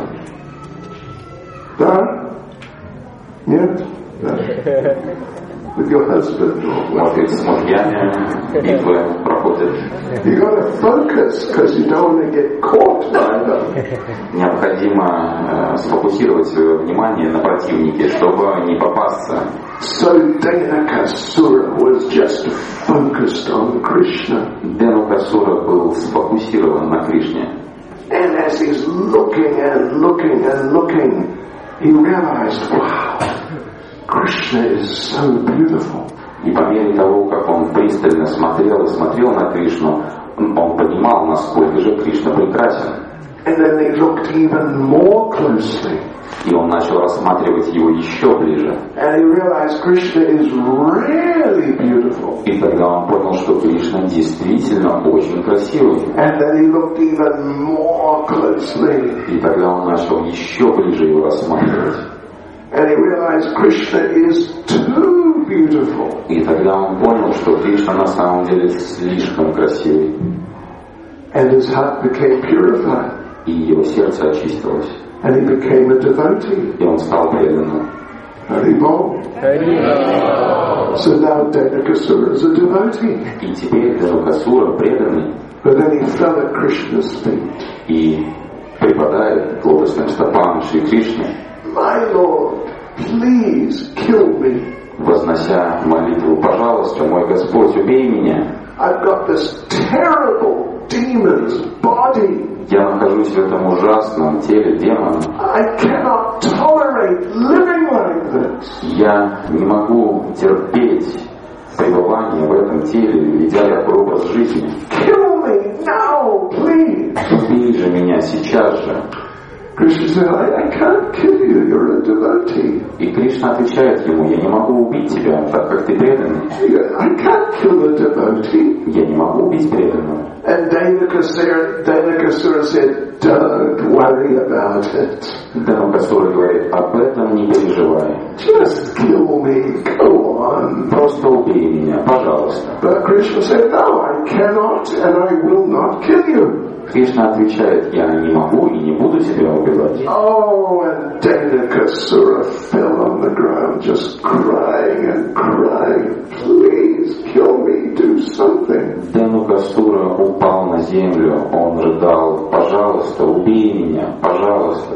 Да? Нет? Да. With your husband or Может быть, с мужьями битвы проходят. you got to focus because you don't want to get caught by them. Необходимо э, сфокусировать свое внимание на противнике, чтобы не попасться. So Dhenukasura was just focused on Krishna. Дhenukasura был сфокусирован на Кришне. And as he's looking and looking and looking, he realized, wow, Krishna is so beautiful. И по мере того, как он пристально смотрел и смотрел на Кришну, он понимал, насколько же Кришна прекрасен. And then he looked even more closely. И он начал рассматривать его еще ближе. And he realized Krishna is really beautiful. И тогда он понял, что Кришна действительно очень красивый. And then he looked even more closely. И тогда он начал еще ближе его рассматривать. And he realized Krishna is too beautiful. И тогда он понял, что Кришна на самом деле слишком красивый. And his heart became purified. И его сердце очистилось. And he became a devotee. И он стал преданным. Haribol. So now Dhenukasura is a devotee. И теперь Дhenukasura преданный. But then he fell at Krishna's feet. И припадает к лотосным стопам Шри Кришны, My Lord, please kill me. вознося молитву: пожалуйста, мой Господь, убей меня. I've got this terrible demon's body. Я нахожусь в этом ужасном теле демона. I cannot tolerate living like this. Я не могу терпеть пребывание в этом теле, ведя такой образ жизни. Kill me now, please. Убей же меня сейчас же. Krishna said, I, I can't kill you, you're a devotee. И Кришна отвечает ему: я не могу убить тебя, так как ты преданный. I can't kill a devotee. Я не могу убить преданного. And Dhanukasura, Dhanukasura said, don't worry about it. Дханукасура говорит: об этом не переживай. Just kill me, go on. Просто убей меня, пожалуйста. But Krishna said, no, I cannot and I will not kill you. Кришна отвечает: я не могу и не буду тебя убивать. Oh, and Dhanukasura fell on the ground just crying and crying. Please kill me, do something. Дханукасура упал на землю, он рыдал: пожалуйста, убей меня, пожалуйста.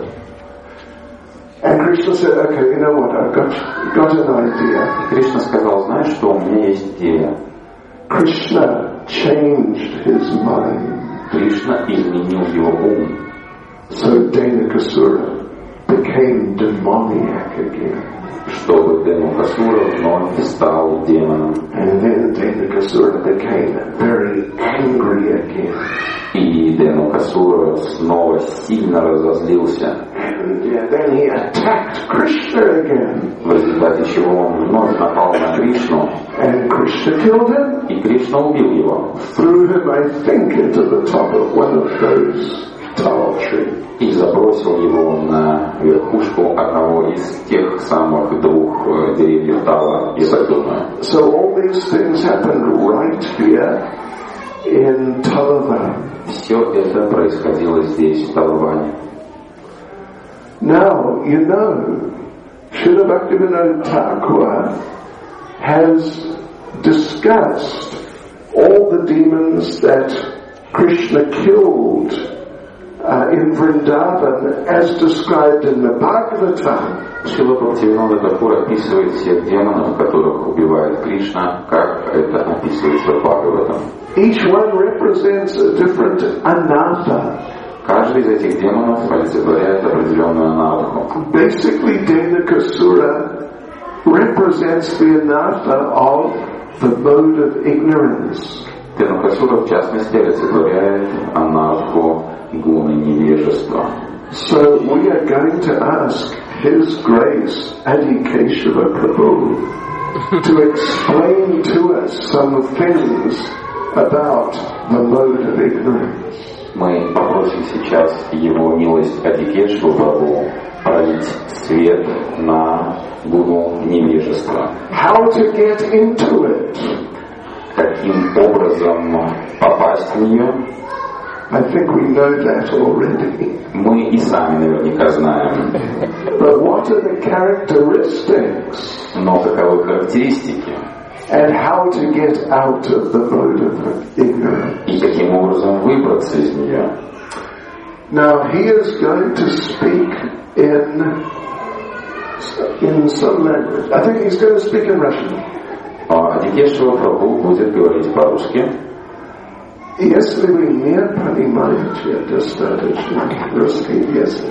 And Krishna said, okay, you know what, I've got, got an idea. И Кришна сказал: знаешь что, у меня есть идея. Krishna changed his mind. Кришна изменил его ум. So Dhanukasura became demoniac again. Чтобы Дханукасура вновь стал демоном. And then Dhanukasura became very angry again. И Дханукасура снова сильно разозлился. And yeah, then he attacked Krishna again. В результате чего он вновь напал на Кришну. And Krishna killed him. И Кришна убил его. Threw him, I think, into the top of one of those tall trees. И забросил его на верхушку одного из тех самых двух деревьев Тала, я так думаю. So all these things happened right here in Talavan. Все это происходило здесь, в Талаване. Now, you know, Srila Bhaktivinoda Thakur has discussed all the demons that Krishna killed uh, in Vrindavan as described in the Bhagavatam. Шрила Бхактивинода Тхакур описывает всех демонов, которых убивает Кришна, как это описывается в Бхагаватам. Each one represents a different anatha. Каждый из этих демонов олицетворяет определенную анарху. Basically, Dhanukasura represents the anatha of the mode of ignorance. Дханукасура, в частности, олицетворяет анарху гуны невежества. So we are going to ask His Grace Adi Keshava Prabhu to explain to us some things about the mode of ignorance. Мы попросим сейчас Его милость Адикешву Прабху пролить свет на гуну невежества. How to get into it? Каким образом попасть в нее? I think we know that already. Мы и сами наверняка знаем. But what are the characteristics? Но каковы характеристики? And how to get out of the mode of ignorance. И каким образом выбраться из нее? Now he is going to speak in in some language. I think he's going to speak in Russian. Адикешва Прабху будет говорить по-русски. Если вы не понимаете достаточно русский язык,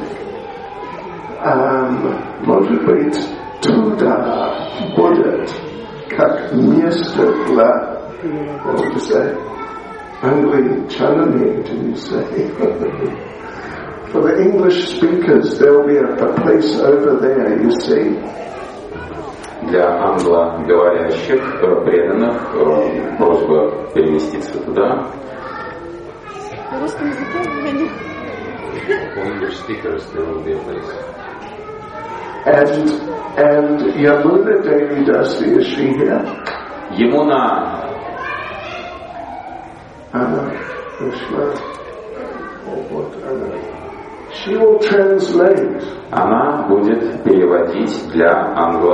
um, может быть, туда будет как место для, what would you say, англичанами, did you say? For the English speakers, there will be a, a place over there, you see. Для англоговорящих преданных просьба переместиться туда. На русском языке For English speakers, there will be a place. And and Yamuna Devi Dasi, is she here? Yamuna. Anna, Krishna, or what? Anna. She will translate. Она будет переводить для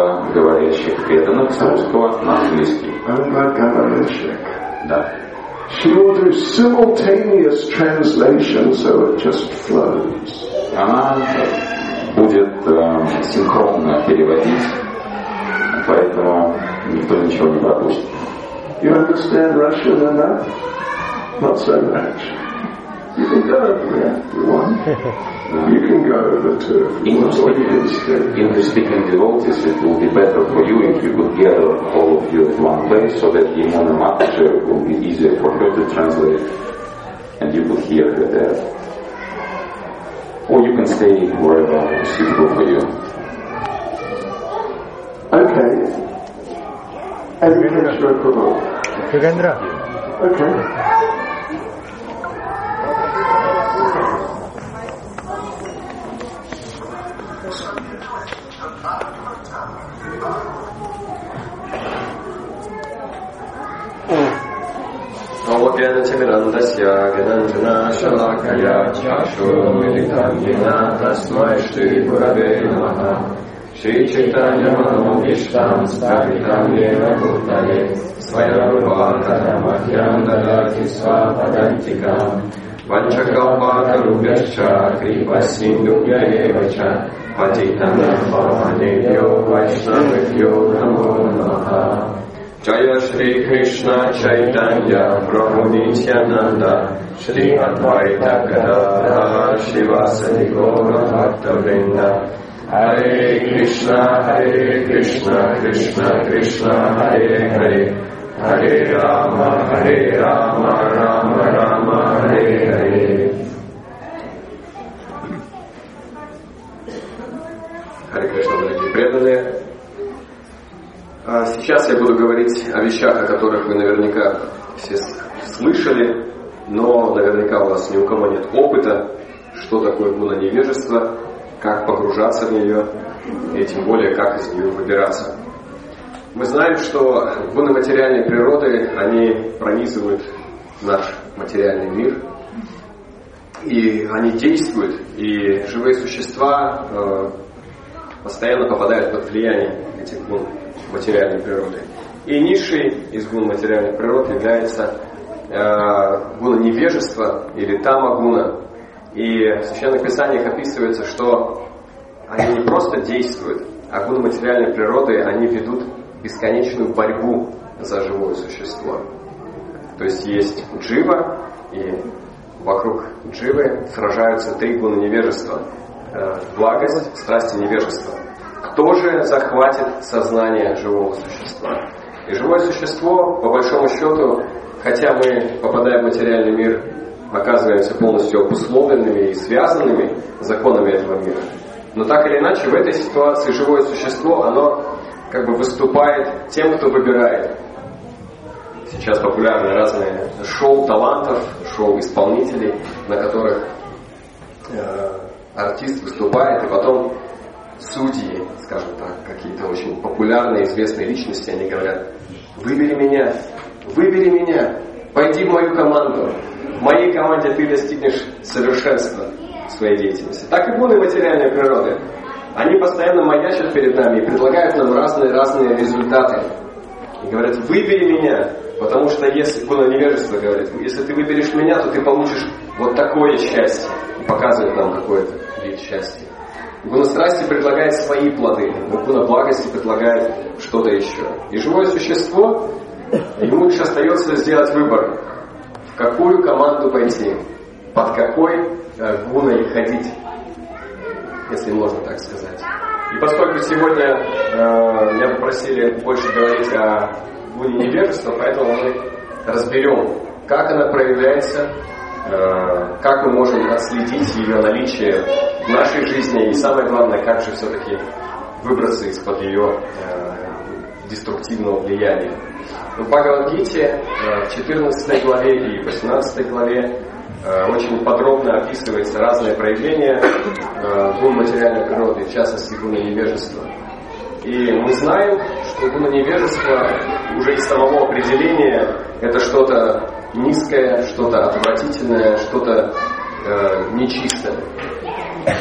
англоговорящих преданных с русского на английский. Англоговорящих. Да. She will do simultaneous translation, so it just flows. Она будет э, синхронно переводить, поэтому никто ничего не пропустит. You understand Russian enough? Not so much. You can go, yeah, you want. You can go the two. English-speaking devotees, it will be better for you if you could gather all of you at one place so that Yemona Mataji will be easier for her to translate and you could hear her there. Or you can stay wherever is suitable for you. Okay. Education Prabhu. Okay. Timirandasya Vinanjana Shalakaya Chashu Militam Yena Tasmai Shri Gurave Namaha Shri Chaitanya Manobishtam Stavitam Yena Bhutale Svayarubhakara Madhyam Dadati Svapadantikam Vanchakalpatarubhyascha Kripa Sindhubhya Evacha Patitanam Pavanebhyo Vaishnavibhyo Namo Namaha Jaya Shri Krishna Chaitanya Prabhu Nityananda Shri Advaita Gadadhara Shivasadi Gaura Bhakta Vrinda Hare Krishna Hare Krishna Krishna Krishna Hare Hare Hare Rama Hare Rama Rama Rama Hare Hare. Hare Krishna, дорогие преданные. Сейчас я буду говорить о вещах, о которых вы наверняка все слышали, но наверняка у вас ни у кого нет опыта, что такое гуна невежества, как погружаться в нее, и тем более, как из нее выбираться. Мы знаем, что гуны материальной природы, они пронизывают наш материальный мир, и они действуют, и живые существа э, постоянно попадают под влияние этих гун материальной природы. И низший из гун материальной природы является э, гуна невежества или тама-гуна. И в Священных Писаниях описывается, что они не просто действуют, а гуны материальной природы, они ведут бесконечную борьбу за живое существо. То есть есть джива, и вокруг дживы сражаются три гуна невежества. Э, благость, страсть и невежество. Кто же захватит сознание живого существа? И живое существо, по большому счету, хотя мы, попадая в материальный мир, оказываемся полностью обусловленными и связанными законами этого мира, но так или иначе в этой ситуации живое существо, оно как бы выступает тем, кто выбирает. Сейчас популярны разные шоу талантов, шоу исполнителей, на которых э, артист выступает, и потом судьи, скажем так, какие-то очень популярные, известные личности, они говорят: выбери меня, выбери меня, пойди в мою команду, в моей команде ты достигнешь совершенства в своей деятельности. Так и гуны материальной природы. Они постоянно маячат перед нами и предлагают нам разные-разные результаты. И говорят: выбери меня, потому что если гуна невежества говорит, если ты выберешь меня, то ты получишь вот такое счастье. И показывает нам какой-то вид счастья. Гуна страсти предлагает свои плоды, но гуна благости предлагает что-то еще. И живое существо, ему лишь остается сделать выбор, в какую команду пойти, под какой э, гуной ходить, если можно так сказать. И поскольку сегодня э, меня попросили больше говорить о гуне невежества, поэтому мы разберем, как она проявляется, как мы можем отследить ее наличие в нашей жизни, и самое главное, как же все-таки выбраться из-под ее э, деструктивного влияния. В Бхагавад-гите э, в четырнадцатой главе и восемнадцатой главе э, очень подробно описывается разные проявления э, гун материальной природы, в частности гуна невежества. И мы знаем, что гуна невежества уже из самого определения это что-то низкое, что-то отвратительное, что-то э, нечистое.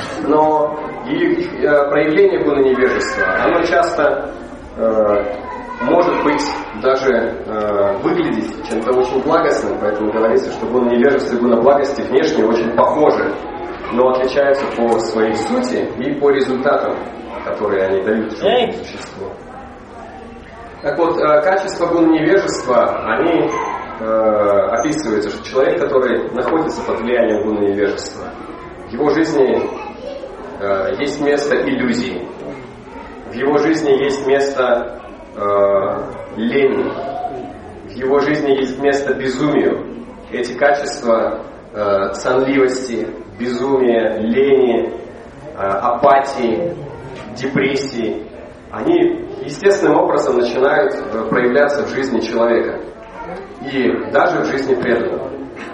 Но и, э, проявление гуна невежества, оно часто э, может быть даже э, выглядеть чем-то очень благостным, поэтому говорится, что гуна невежества и гуна благости внешне очень похожи, но отличаются по своей сути и по результатам, которые они дают живому существу. Так вот, э, качества гуна невежества, они э, описываются, что человек, который находится под влиянием гуна невежества, в его жизни э, есть место иллюзии, в его жизни есть место лени, в его жизни есть место безумию. Эти качества э, сонливости, безумия, лени, э, апатии, депрессии, они естественным образом начинают э, проявляться в жизни человека и даже в жизни преданного.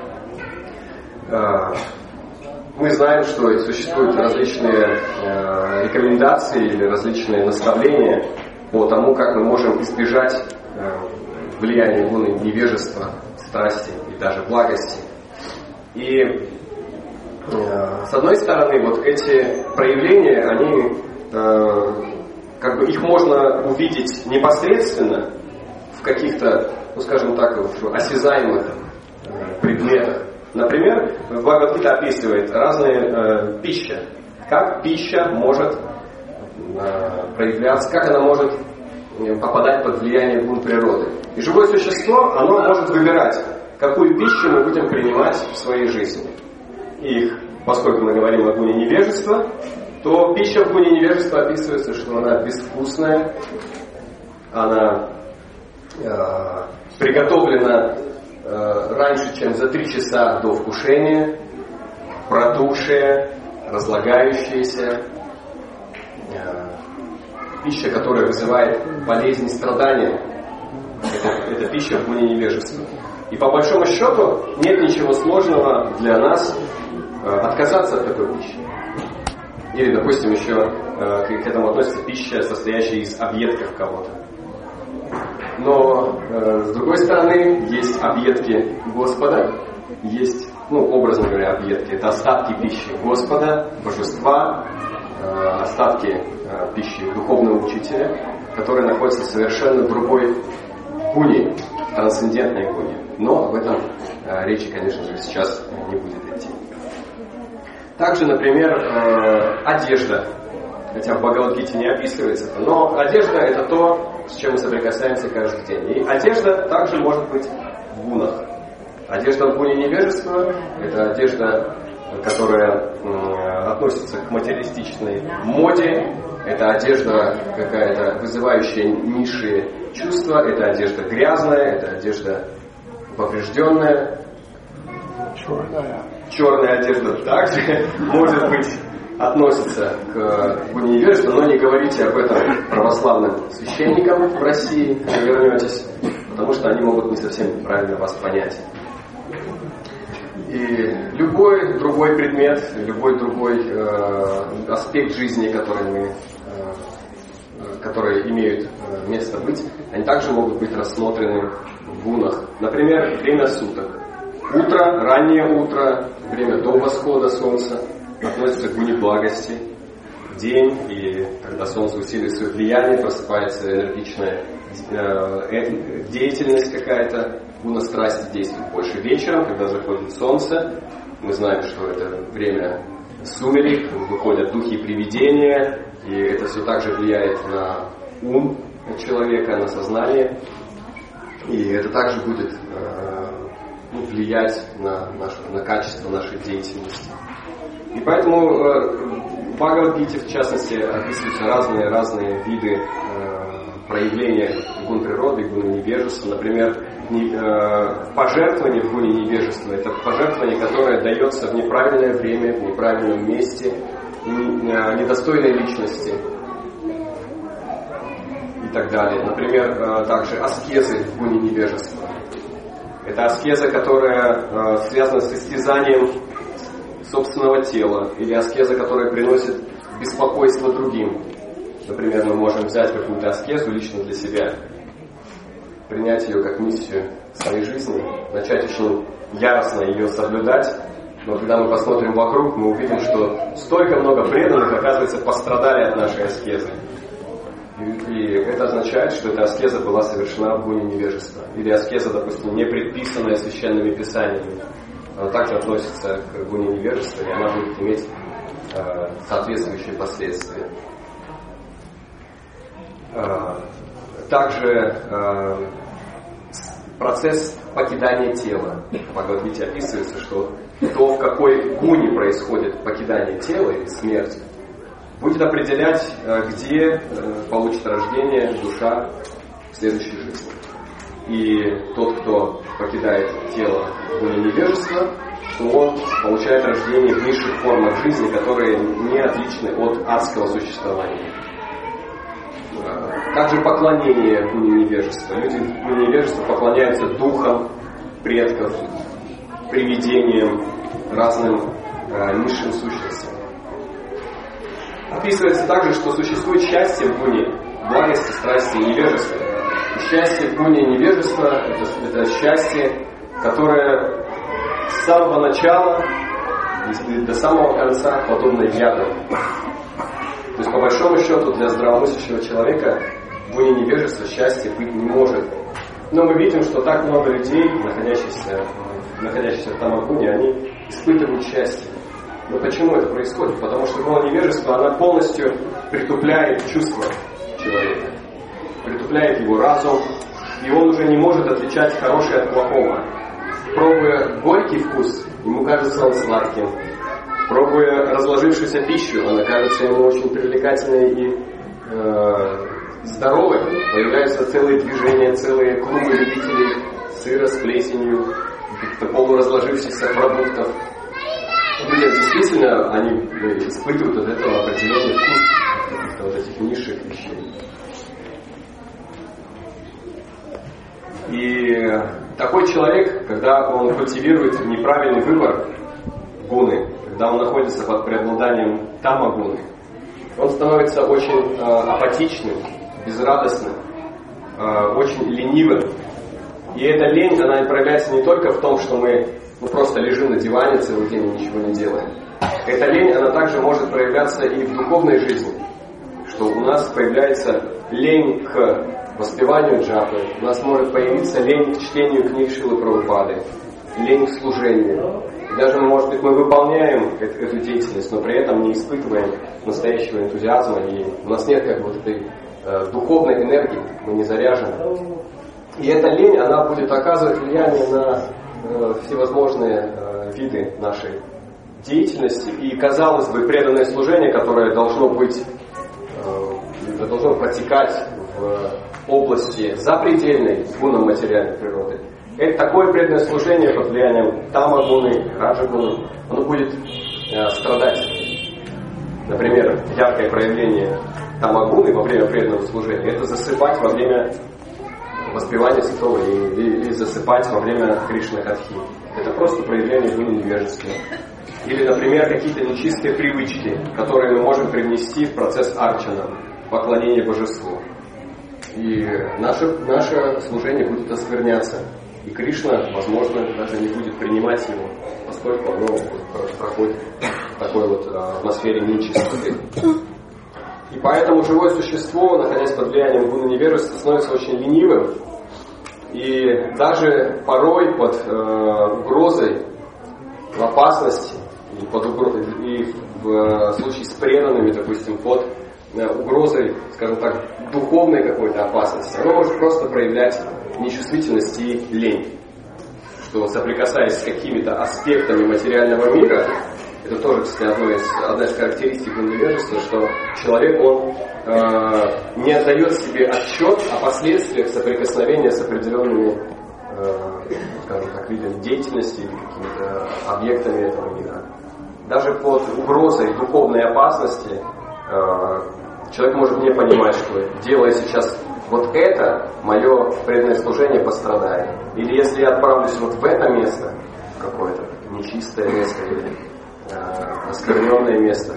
Э, мы знаем, что существуют различные э, рекомендации или различные наставления по тому, как мы можем избежать э, влияния гуны невежества, страсти и даже благости. И э, с одной стороны, вот эти проявления, они, э, как бы их можно увидеть непосредственно в каких-то, ну скажем так, в осязаемых э, предметах. Например, Бхагавад-гита описывает разные э, пища, как пища может проявляться, как она может попадать под влияние гун природы. И живое существо, оно может выбирать, какую пищу мы будем принимать в своей жизни. И поскольку мы говорим о гуне невежества, то пища в гуне невежества описывается, что она безвкусная, она э, приготовлена э, раньше, чем за три часа до вкушения, протухшая, разлагающаяся, пища, которая вызывает болезнь и страдания. Это, это пища в гуне невежества. И по большому счету нет ничего сложного для нас э, отказаться от такой пищи. Или, допустим, еще э, к этому относится пища, состоящая из объедков кого-то. Но э, с другой стороны, есть объедки Господа, есть, ну, образно говоря, объедки. Это остатки пищи Господа, Божества, э, остатки э, пищи духовного учителя, которые находятся совершенно в другой гуне, трансцендентной гуне. Но об этом э, речи, конечно же, сейчас не будет идти. Также, например, э, одежда. Хотя в Бхагавад-гите не описывается, но одежда — это то, с чем мы соприкасаемся каждый день. И одежда также может быть в гунах. Одежда в гуне невежества — это одежда, которая э, относится к материалистичной моде. Это одежда какая-то вызывающая низшие чувства. Это одежда грязная, это одежда поврежденная. Черная. Черная одежда также может быть относится к гуне невежества, но не говорите об этом православным священникам в России, когда вернетесь, потому что они могут не совсем правильно вас понять. И любой другой предмет, любой другой э, аспект жизни, который мы, э, которые имеют э, место быть, они также могут быть рассмотрены в гунах. Например, время суток. Утро, раннее утро, время до восхода солнца относится к гуне благости. День, и когда солнце усиливает свое влияние, просыпается энергичная э, деятельность какая-то, гуна страсти действует больше вечером, когда заходит солнце. Мы знаем, что это время сумерек, выходят духи и привидения, и это все также влияет на ум человека, на сознание, и это также будет э, ну, влиять на, нашу, на качество нашей деятельности. И поэтому в Бхагавад-гите, в частности, описываются разные-разные виды э, проявления гун природы, гуны невежества. Например, не, э, пожертвование в гуне невежества — это пожертвование, которое дается в неправильное время, в неправильном месте, недостойной личности и так далее. Например, э, также аскезы в гуне невежества. Это аскеза, которая э, связана с истязанием собственного тела, или аскеза, которая приносит беспокойство другим. Например, мы можем взять какую-то аскезу лично для себя, принять ее как миссию своей жизни, начать очень яростно ее соблюдать, но когда мы посмотрим вокруг, мы увидим, что столько много преданных, оказывается, пострадали от нашей аскезы. И, и это означает, что эта аскеза была совершена в гуне невежества. Или аскеза, допустим, не предписанная священными писаниями. Она также относится к гуне невежества, и она будет иметь э, соответствующие последствия. Э, также э, процесс покидания тела. В Бхагавад-гите описывается, что то, в какой гуне происходит покидание тела или смерть, будет определять, где получит рождение душа в следующей жизни. И тот, кто покидает тело в гуне невежества, то он получает рождение в низших формах жизни, которые не отличны от адского существования. Также поклонение в гуне невежества. Люди в гуне невежества поклоняются духам предков, привидениям, разным э, низшим сущностям. Описывается также, что существует счастье в гуне благости, страсти и невежества. И счастье в гуне невежества это, это счастье, которое с самого начала и до самого конца подобно яду. То есть, по большому счету, для здравомыслящего человека в гуне невежества счастья быть не может. Но мы видим, что так много людей, находящихся, находящихся в тамагуне, они испытывают счастье. Но почему это происходит? Потому что гуна невежества, она полностью притупляет чувства человека, притупляет его разум, и он уже не может отличать хорошее от плохого. Пробуя горький вкус, ему кажется он сладким. Пробуя разложившуюся пищу, она кажется ему очень привлекательной и э, здоровой. Появляются целые движения, целые клубы любителей сыра с плесенью, каких-то полуразложившихся продуктов. Люди действительно, они испытывают от этого определенный вкус каких-то вот этих низших вещей. И такой человек, когда он культивирует неправильный выбор гуны, когда он находится под преобладанием тамагуны, он становится очень э, апатичным, безрадостным, э, очень ленивым. И эта лень, она проявляется не только в том, что мы ну, просто лежим на диване целый день и ничего не делаем. Эта лень, она также может проявляться и в духовной жизни, что у нас появляется лень к воспеванию джапы, у нас может появиться лень к чтению книг Шрилы Прабхупады, лень к служению. И даже, может быть, мы выполняем эту, эту деятельность, но при этом не испытываем настоящего энтузиазма, и у нас нет как бы вот этой э, духовной энергии, мы не заряжены. И эта лень, она будет оказывать влияние на э, всевозможные э, виды нашей деятельности. И, казалось бы, преданное служение, которое должно быть, э, должно протекать в области запредельной гуном материальной природы, это такое преданное служение под влиянием тамагуны, раджагуны, оно будет э, страдать. Например, яркое проявление тамагуны во время преданного служения — это засыпать во время воспевания святого или, или засыпать во время Кришна Катхи. Это просто проявление гуны невежества. Или, например, какие-то нечистые привычки, которые мы можем привнести в процесс арчана, поклонения божеству. И наше, наше служение будет оскверняться. И Кришна, возможно, даже не будет принимать его, поскольку оно проходит в такой вот атмосфере нечистоты. И поэтому живое существо, находясь под влиянием гуны невежества, становится очень ленивым. И даже порой под э, угрозой, в опасности, и, под угрозой, и в случае с преданными, допустим, под э, угрозой, скажем так, духовной какой-то опасности, оно может просто проявлять нечувствительность и лень. Что, соприкасаясь с какими-то аспектами материального мира, это тоже, кстати, одно из, одна из характеристик невежества, что человек, он э, не отдает себе отчет о последствиях соприкосновения с определенными, э, скажем так, видами деятельности или какими-то объектами этого мира. Даже под угрозой духовной опасности э, человек может не понимать, что делая сейчас вот это, мое преданное служение пострадает. Или если я отправлюсь вот в это место, какое-то нечистое место или оскверненное место,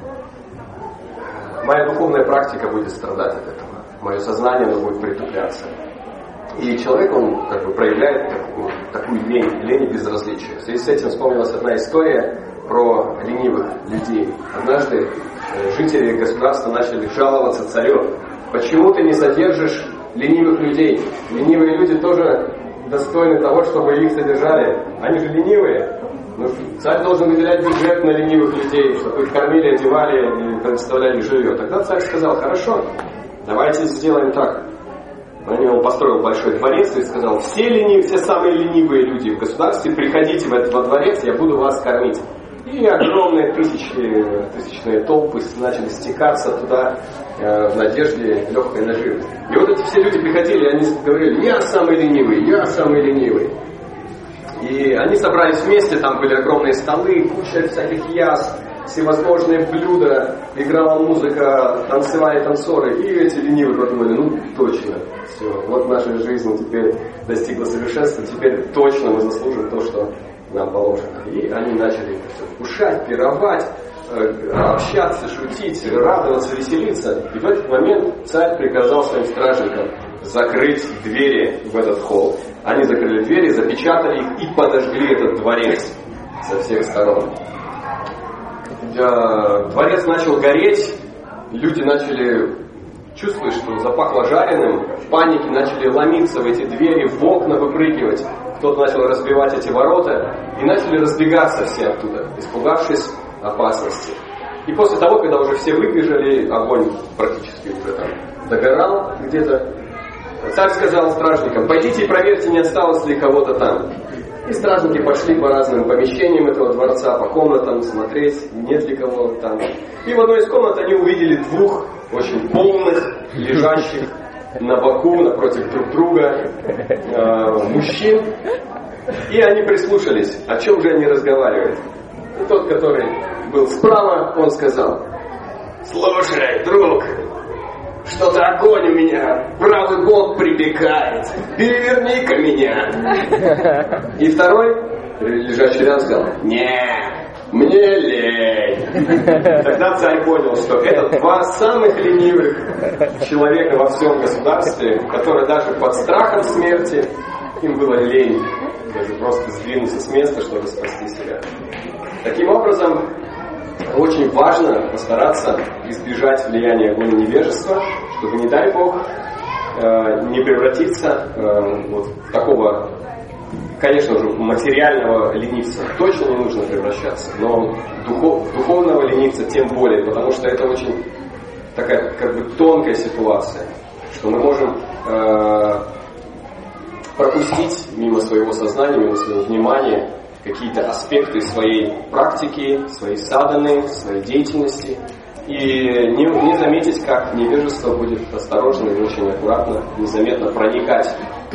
моя духовная практика будет страдать от этого. Мое сознание оно будет притупляться. И человек, он как бы проявляет такую, такую лень, лень и безразличие. В связи с этим вспомнилась одна история про ленивых людей. Однажды жители государства начали жаловаться царю Почему ты не содержишь ленивых людей? Ленивые люди тоже достойны того, чтобы их содержали. Они же ленивые. Ну, царь должен выделять бюджет на ленивых людей, чтобы их кормили, одевали и предоставляли жилье. Тогда царь сказал: хорошо, давайте сделаем так. Он построил большой дворец и сказал: все ленивые, все самые ленивые люди в государстве, приходите в этот во дворец, я буду вас кормить. И огромные тысячи, тысячные толпы начали стекаться туда э, в надежде легкой наживы. И вот эти все люди приходили, и они говорили: я самый ленивый, я самый ленивый. И они собрались вместе, там были огромные столы, куча всяких яств, всевозможные блюда, играла музыка, танцевали танцоры. И эти ленивые подумали: ну точно, все, вот наша жизнь теперь достигла совершенства, теперь точно мы заслужим то, что нам положено. И они начали это все вкушать, пировать, общаться, шутить, радоваться, веселиться. И в этот момент царь приказал своим стражникам закрыть двери в этот холл. Они закрыли двери, запечатали их и подожгли этот дворец со всех сторон. Дворец начал гореть, люди начали чувствовать, что запахло жареным, в панике начали ломиться в эти двери, в окна выпрыгивать. Кто-то начал разбивать эти ворота, и начали разбегаться все оттуда, испугавшись опасности. И после того, когда уже все выбежали, огонь практически уже там догорал где-то, царь сказал стражникам: пойдите и проверьте, не осталось ли кого-то там. И стражники пошли по разным помещениям этого дворца, по комнатам смотреть, нет ли кого там. И в одной из комнат они увидели двух очень полных, лежащих на боку, напротив друг друга э, мужчин. И они прислушались, о чем же они разговаривают. И тот, который был справа, он сказал: слушай, друг, что-то огонь у меня, правый бок припекает, переверни-ка меня. И второй, лежащий рядом, сказал: не, мне лень. Тогда царь понял, что это два самых ленивых человека во всем государстве, которые даже под страхом смерти, им было лень даже просто сдвинуться с места, чтобы спасти себя. Таким образом, очень важно постараться избежать влияния огня невежества, чтобы, не дай Бог, не превратиться вот в такого, конечно же, материального ленивца. Точно не нужно превращаться, но духов, духовного ленивца тем более, потому что это очень такая как бы тонкая ситуация, что мы можем э, пропустить мимо своего сознания, мимо своего внимания какие-то аспекты своей практики, своей садханы, своей деятельности, и не, не заметить, как невежество будет осторожно и очень аккуратно, незаметно проникать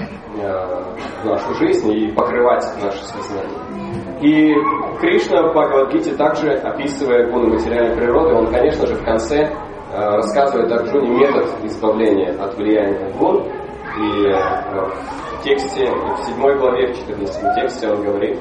в нашу жизнь и покрывать наше сознание. И Кришна в Бхагавад-гите также, описывая гуны материальной природы, он, конечно же, в конце рассказывает Арджуне метод избавления от влияния гун. И в тексте, в седьмой главе, в четырнадцатом тексте он говорит: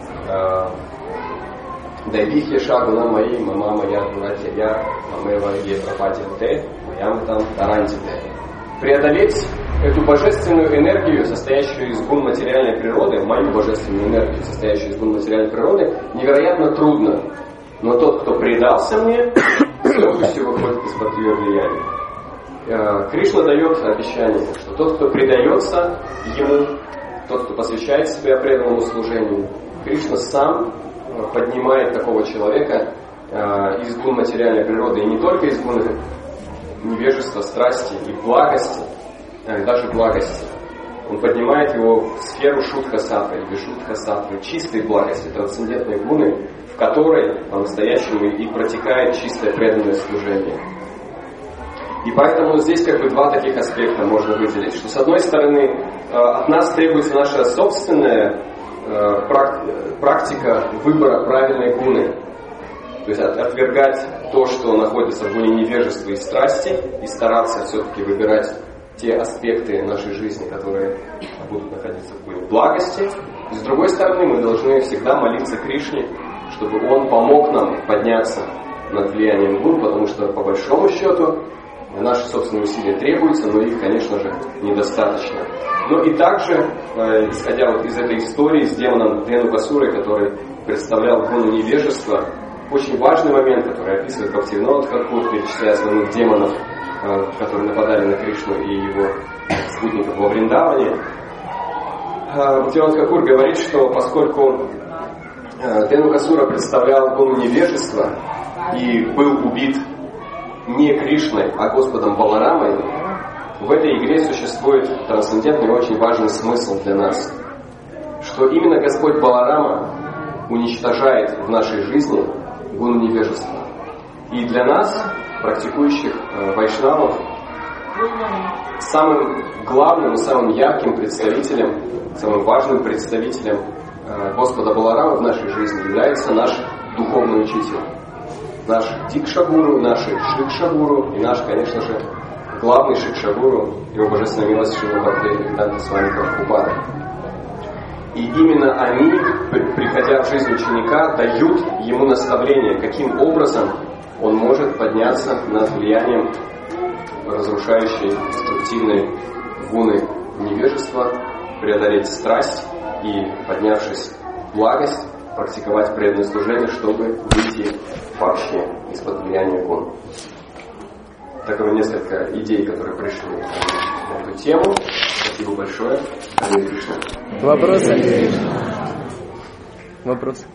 «Дайвихья шагуна мои, мама моя дуратья я, мамева е пропадинте, моям там тарантите». Преодолеть эту божественную энергию, состоящую из гун материальной природы, мою божественную энергию, состоящую из гун материальной природы, невероятно трудно. Но тот, кто предался мне, с легкостью выходит из-под ее влияния. Кришна дает обещание, что тот, кто предается ему, тот, кто посвящает себя преданному служению, Кришна сам поднимает такого человека из гун материальной природы, и не только из гун невежества, страсти и благости, даже благости. Он поднимает его в сферу шутха-сатвы или шутха-сатвы, чистой благости, трансцендентной гуны, в которой по-настоящему и протекает чистое преданное служение. И поэтому здесь как бы два таких аспекта можно выделить, что с одной стороны от нас требуется наша собственная практика выбора правильной гуны, то есть отвергать то, что находится в гуне невежества и страсти, и стараться все-таки выбирать те аспекты нашей жизни, которые будут находиться в гуне благости. И с другой стороны, мы должны всегда молиться Кришне, чтобы Он помог нам подняться над влиянием гун, потому что по большому счету наши собственные усилия требуются, но их, конечно же, недостаточно. Ну и также, исходя вот из этой истории с демоном Ренукасурой, который представлял гуну невежества, очень важный момент, который описывает Бхактивинода Тхакур, перечисляя основных демонов которые нападали на Кришну и его спутников во Вриндаване, Бхактивинода Тхакур говорит, что поскольку Ренукасура представлял гуну невежества и был убит не Кришной, а Господом Баларамой, в этой игре существует трансцендентный и очень важный смысл для нас, что именно Господь Баларама уничтожает в нашей жизни гуну невежества. И для нас, практикующих вайшнавов, самым главным и самым ярким представителем, самым важным представителем Господа Баларама в нашей жизни является наш духовный учитель. Наш Дикша-гуру, наш Шикша-гуру и наш, конечно же, главный Шикша-гуру, его божественная милость Шрила Бхактивинода Свами Прабхупада. И именно они, приходя в жизнь ученика, дают ему наставление, каким образом он может подняться над влиянием разрушающей деструктивной гуны невежества, преодолеть страсть и, поднявшись в благость, практиковать преданное служение, чтобы выйти вообще из-под влияния гун. Таковы несколько идей, которые пришли на эту тему. Спасибо большое. Харе Кришна. Вопросы? Вопросы?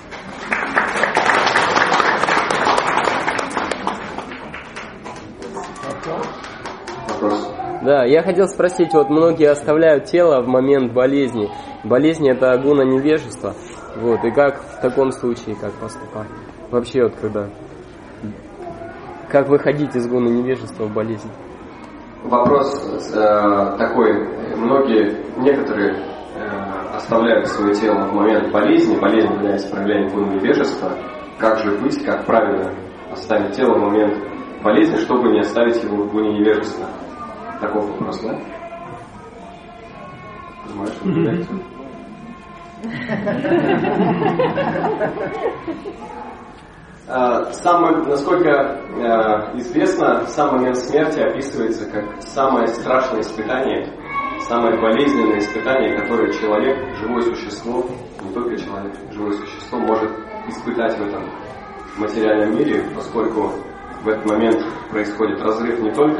Вопрос. Да, я хотел спросить, вот многие оставляют тело в момент болезни. Болезнь — это гуна невежества. Вот, и как в таком случае, как поступать? Вообще, вот когда... Как выходить из гуны невежества в болезнь? Вопрос э, такой. Многие, некоторые э, оставляют свое тело в момент болезни. Болезнь является проявлением гуны невежества. Как же быть, как правильно оставить тело в момент болезни, чтобы не оставить его в гуне невежества? Такой вопрос, да? Понимаешь, что вы Самое, насколько э, известно, сам момент смерти описывается как самое страшное испытание, самое болезненное испытание, которое человек, живое существо, не только человек, живое существо может испытать в этом материальном мире, поскольку в этот момент происходит разрыв не только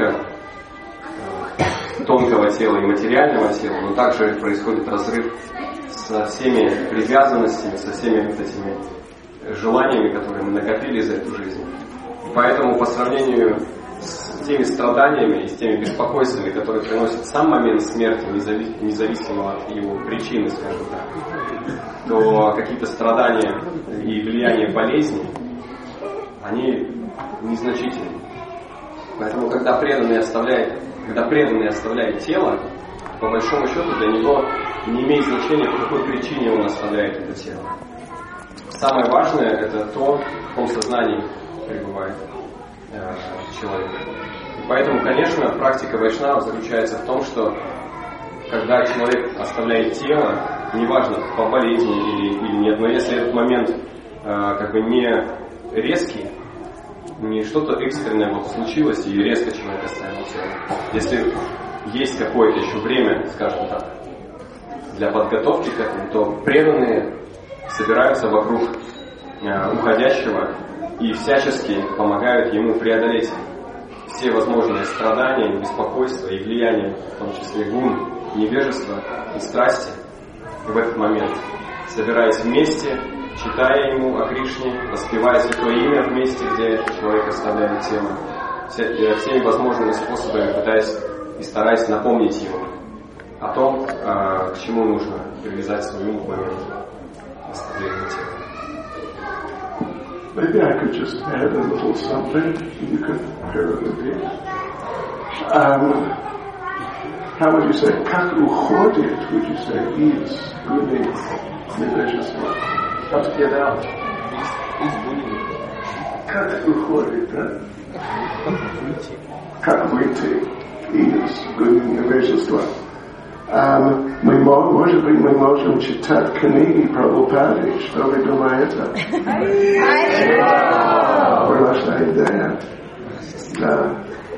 э, тонкого тела и материального тела, но также происходит разрыв со всеми привязанностями, со всеми вот этими желаниями, которые мы накопили за эту жизнь. И поэтому по сравнению с теми страданиями и с теми беспокойствами, которые приносит сам момент смерти, независимо от его причины, скажем так, то какие-то страдания и влияние болезни, они незначительны. Поэтому когда преданный оставляет, когда преданный оставляет тело, по большому счету для него не имеет значения, по какой причине он оставляет это тело. Самое важное — это то, в каком сознании пребывает э, человек. И поэтому, конечно, практика вайшнава заключается в том, что когда человек оставляет тело, неважно, по болезни или, или нет, но если этот момент э, как бы не резкий, не что-то экстренное вот случилось и резко человек оставил тело. Если есть какое-то еще время, скажем так, для подготовки к этому, то преданные собираются вокруг э, уходящего и всячески помогают ему преодолеть все возможные страдания, беспокойства и влияния, в том числе гун, невежества и страсти. И в этот момент, собираясь вместе, читая ему о Кришне, воспевая святое имя в месте, где человек оставляет тело, вся, всеми возможными способами пытаясь и стараясь напомнить ему о том, э, к чему нужно привязать свой ум в момент оставления тела. Maybe I could just add a little something. You could pair it with it. Um, how would you say? Как уходит, would you say, из гуны невежества? Как get Как уходит, да? Как выйти из гуны невежества? Um, мы, может быть, мы можем читать книги Прабхупады. Что вы думаете? Хорошая идея. Да.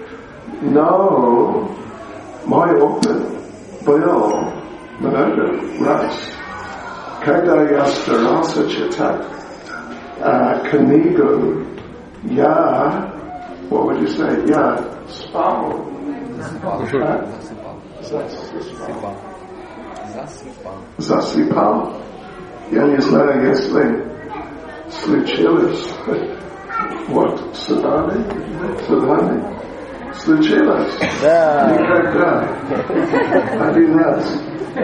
Но мой опыт был много раз, когда я старался читать uh, книгу, я, what would you say, я Спал. Засыпал. Засыпал. Засыпал. Засыпал. Я не знаю, если случилось вот цунами, цунами случилось. Да. Никогда. Один раз.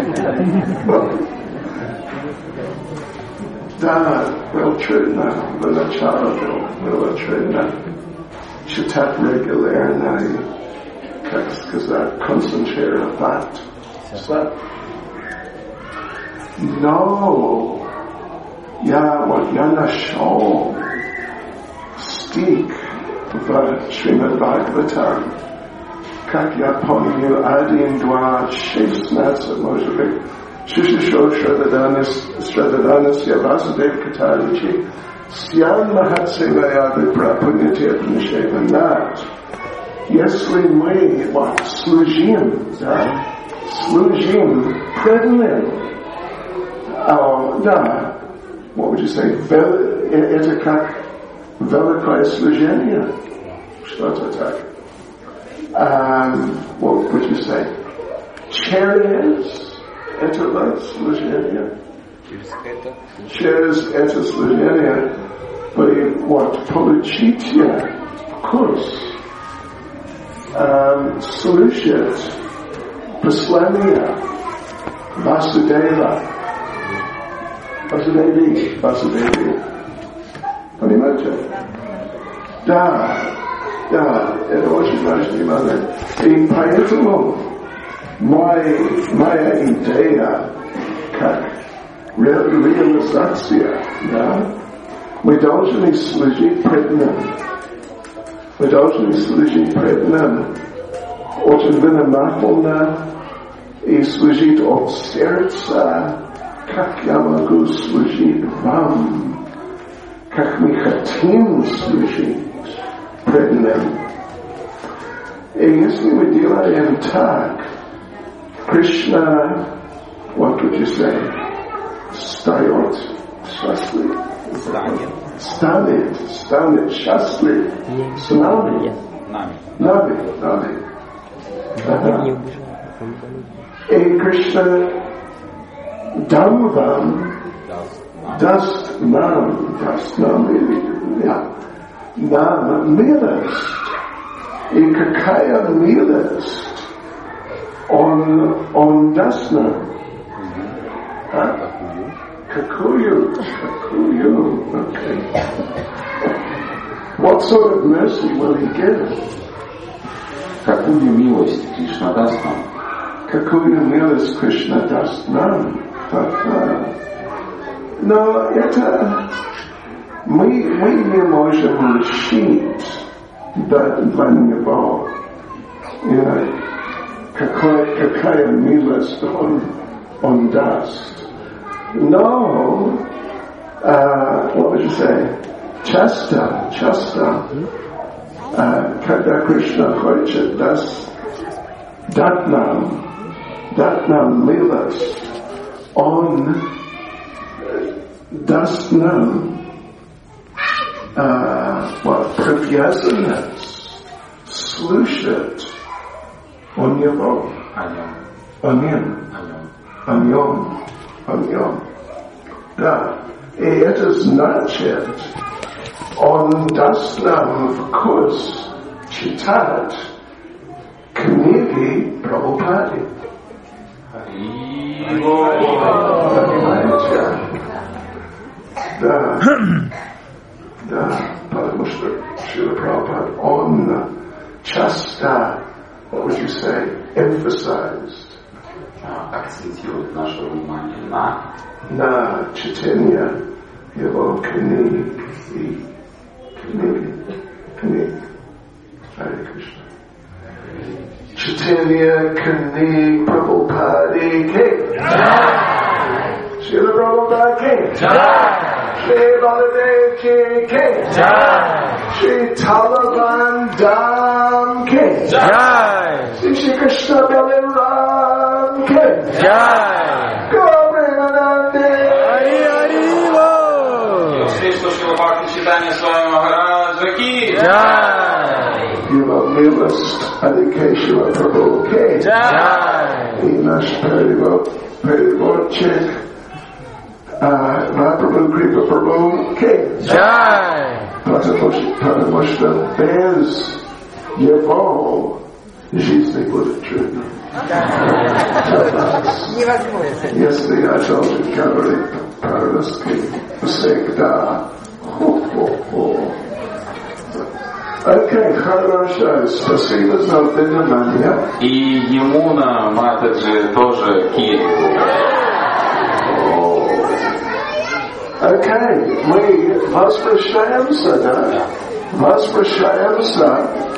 Да, было трудно, поначалу было трудно читать регулярно и, как сказать, концентрировать. Но я вот я нашел стих в Шримад Бхагаватам, как я помню, один, два, шестнадцать, может быть, Шишишо Шрададанасья Васудев Каталичи Сьян Махатсеваяды Прапунятепнишеванат. Если мы вот, служим, да, служим преданным, oh, да, what would you say, это как великое служение, что-то так. Um, what would you say, chariots, это вот служение. Через это служение вы вот получите вкус, um, слушать послание Васудева. Васудеви, Васудеви. Понимаете? Да, да, это очень важный момент. И поэтому Моя, моя идея, как ре, реализация, да, мы должны служить преданным. Мы должны служить преданным очень внимательно и служить от сердца, как я могу служить вам, как мы хотим служить преданным. И если мы делаем так, Krishna, what would you say? Встает счастлив. Станет. Станет, станет счастлив. С нами. Нами. Нами. Нами. И Кришна дам вам, даст нам, даст нам, нам милость. И какая милость Он, он даст нам. А? Какую? Какую? Okay. What sort of mercy will he give? Какую милость Кришна даст нам? Какую милость Кришна даст нам? Так, но это мы, мы не можем решить для него. You Какая, какая милость он, он даст. Но, uh, what would you say, часто, часто, uh, когда Кришна хочет даст, дать нам, дать нам милость, он даст нам uh, what, привязанность слушать о него, о нем, о нем, о нем. Да, и это значит, он даст нам вкус читать книги Прабхупады. Да, да, потому что Шрила Прабхупада, он часто, what would you say, emphasized, акцентирует наше внимание на на чтение его книг и книги, книг. Харе Кришна. Чтение книг Прабхупады ки. Шрила Прабхупада ки. Шри Баладев ки ки. Шri Talavan Dham ки. Shri Shri Krishna Balaram ки. Хари Хари Бол. Шри Шила Бхакти Чайтанья Свами Махараджа ки. Джай. Его милость Адикешева Прабху Кей. И наш переводчик Махапрабху Крипа Прабху Кей. Потому, потому что без его жизни будет трудно. Невозможно. Если я должен говорить по-русски всегда. Хо-хо-хо. Окей, хорошо. Спасибо за внимание. И Емуна Матаджи тоже Ки. Окей, мы возвращаемся, да? Возвращаемся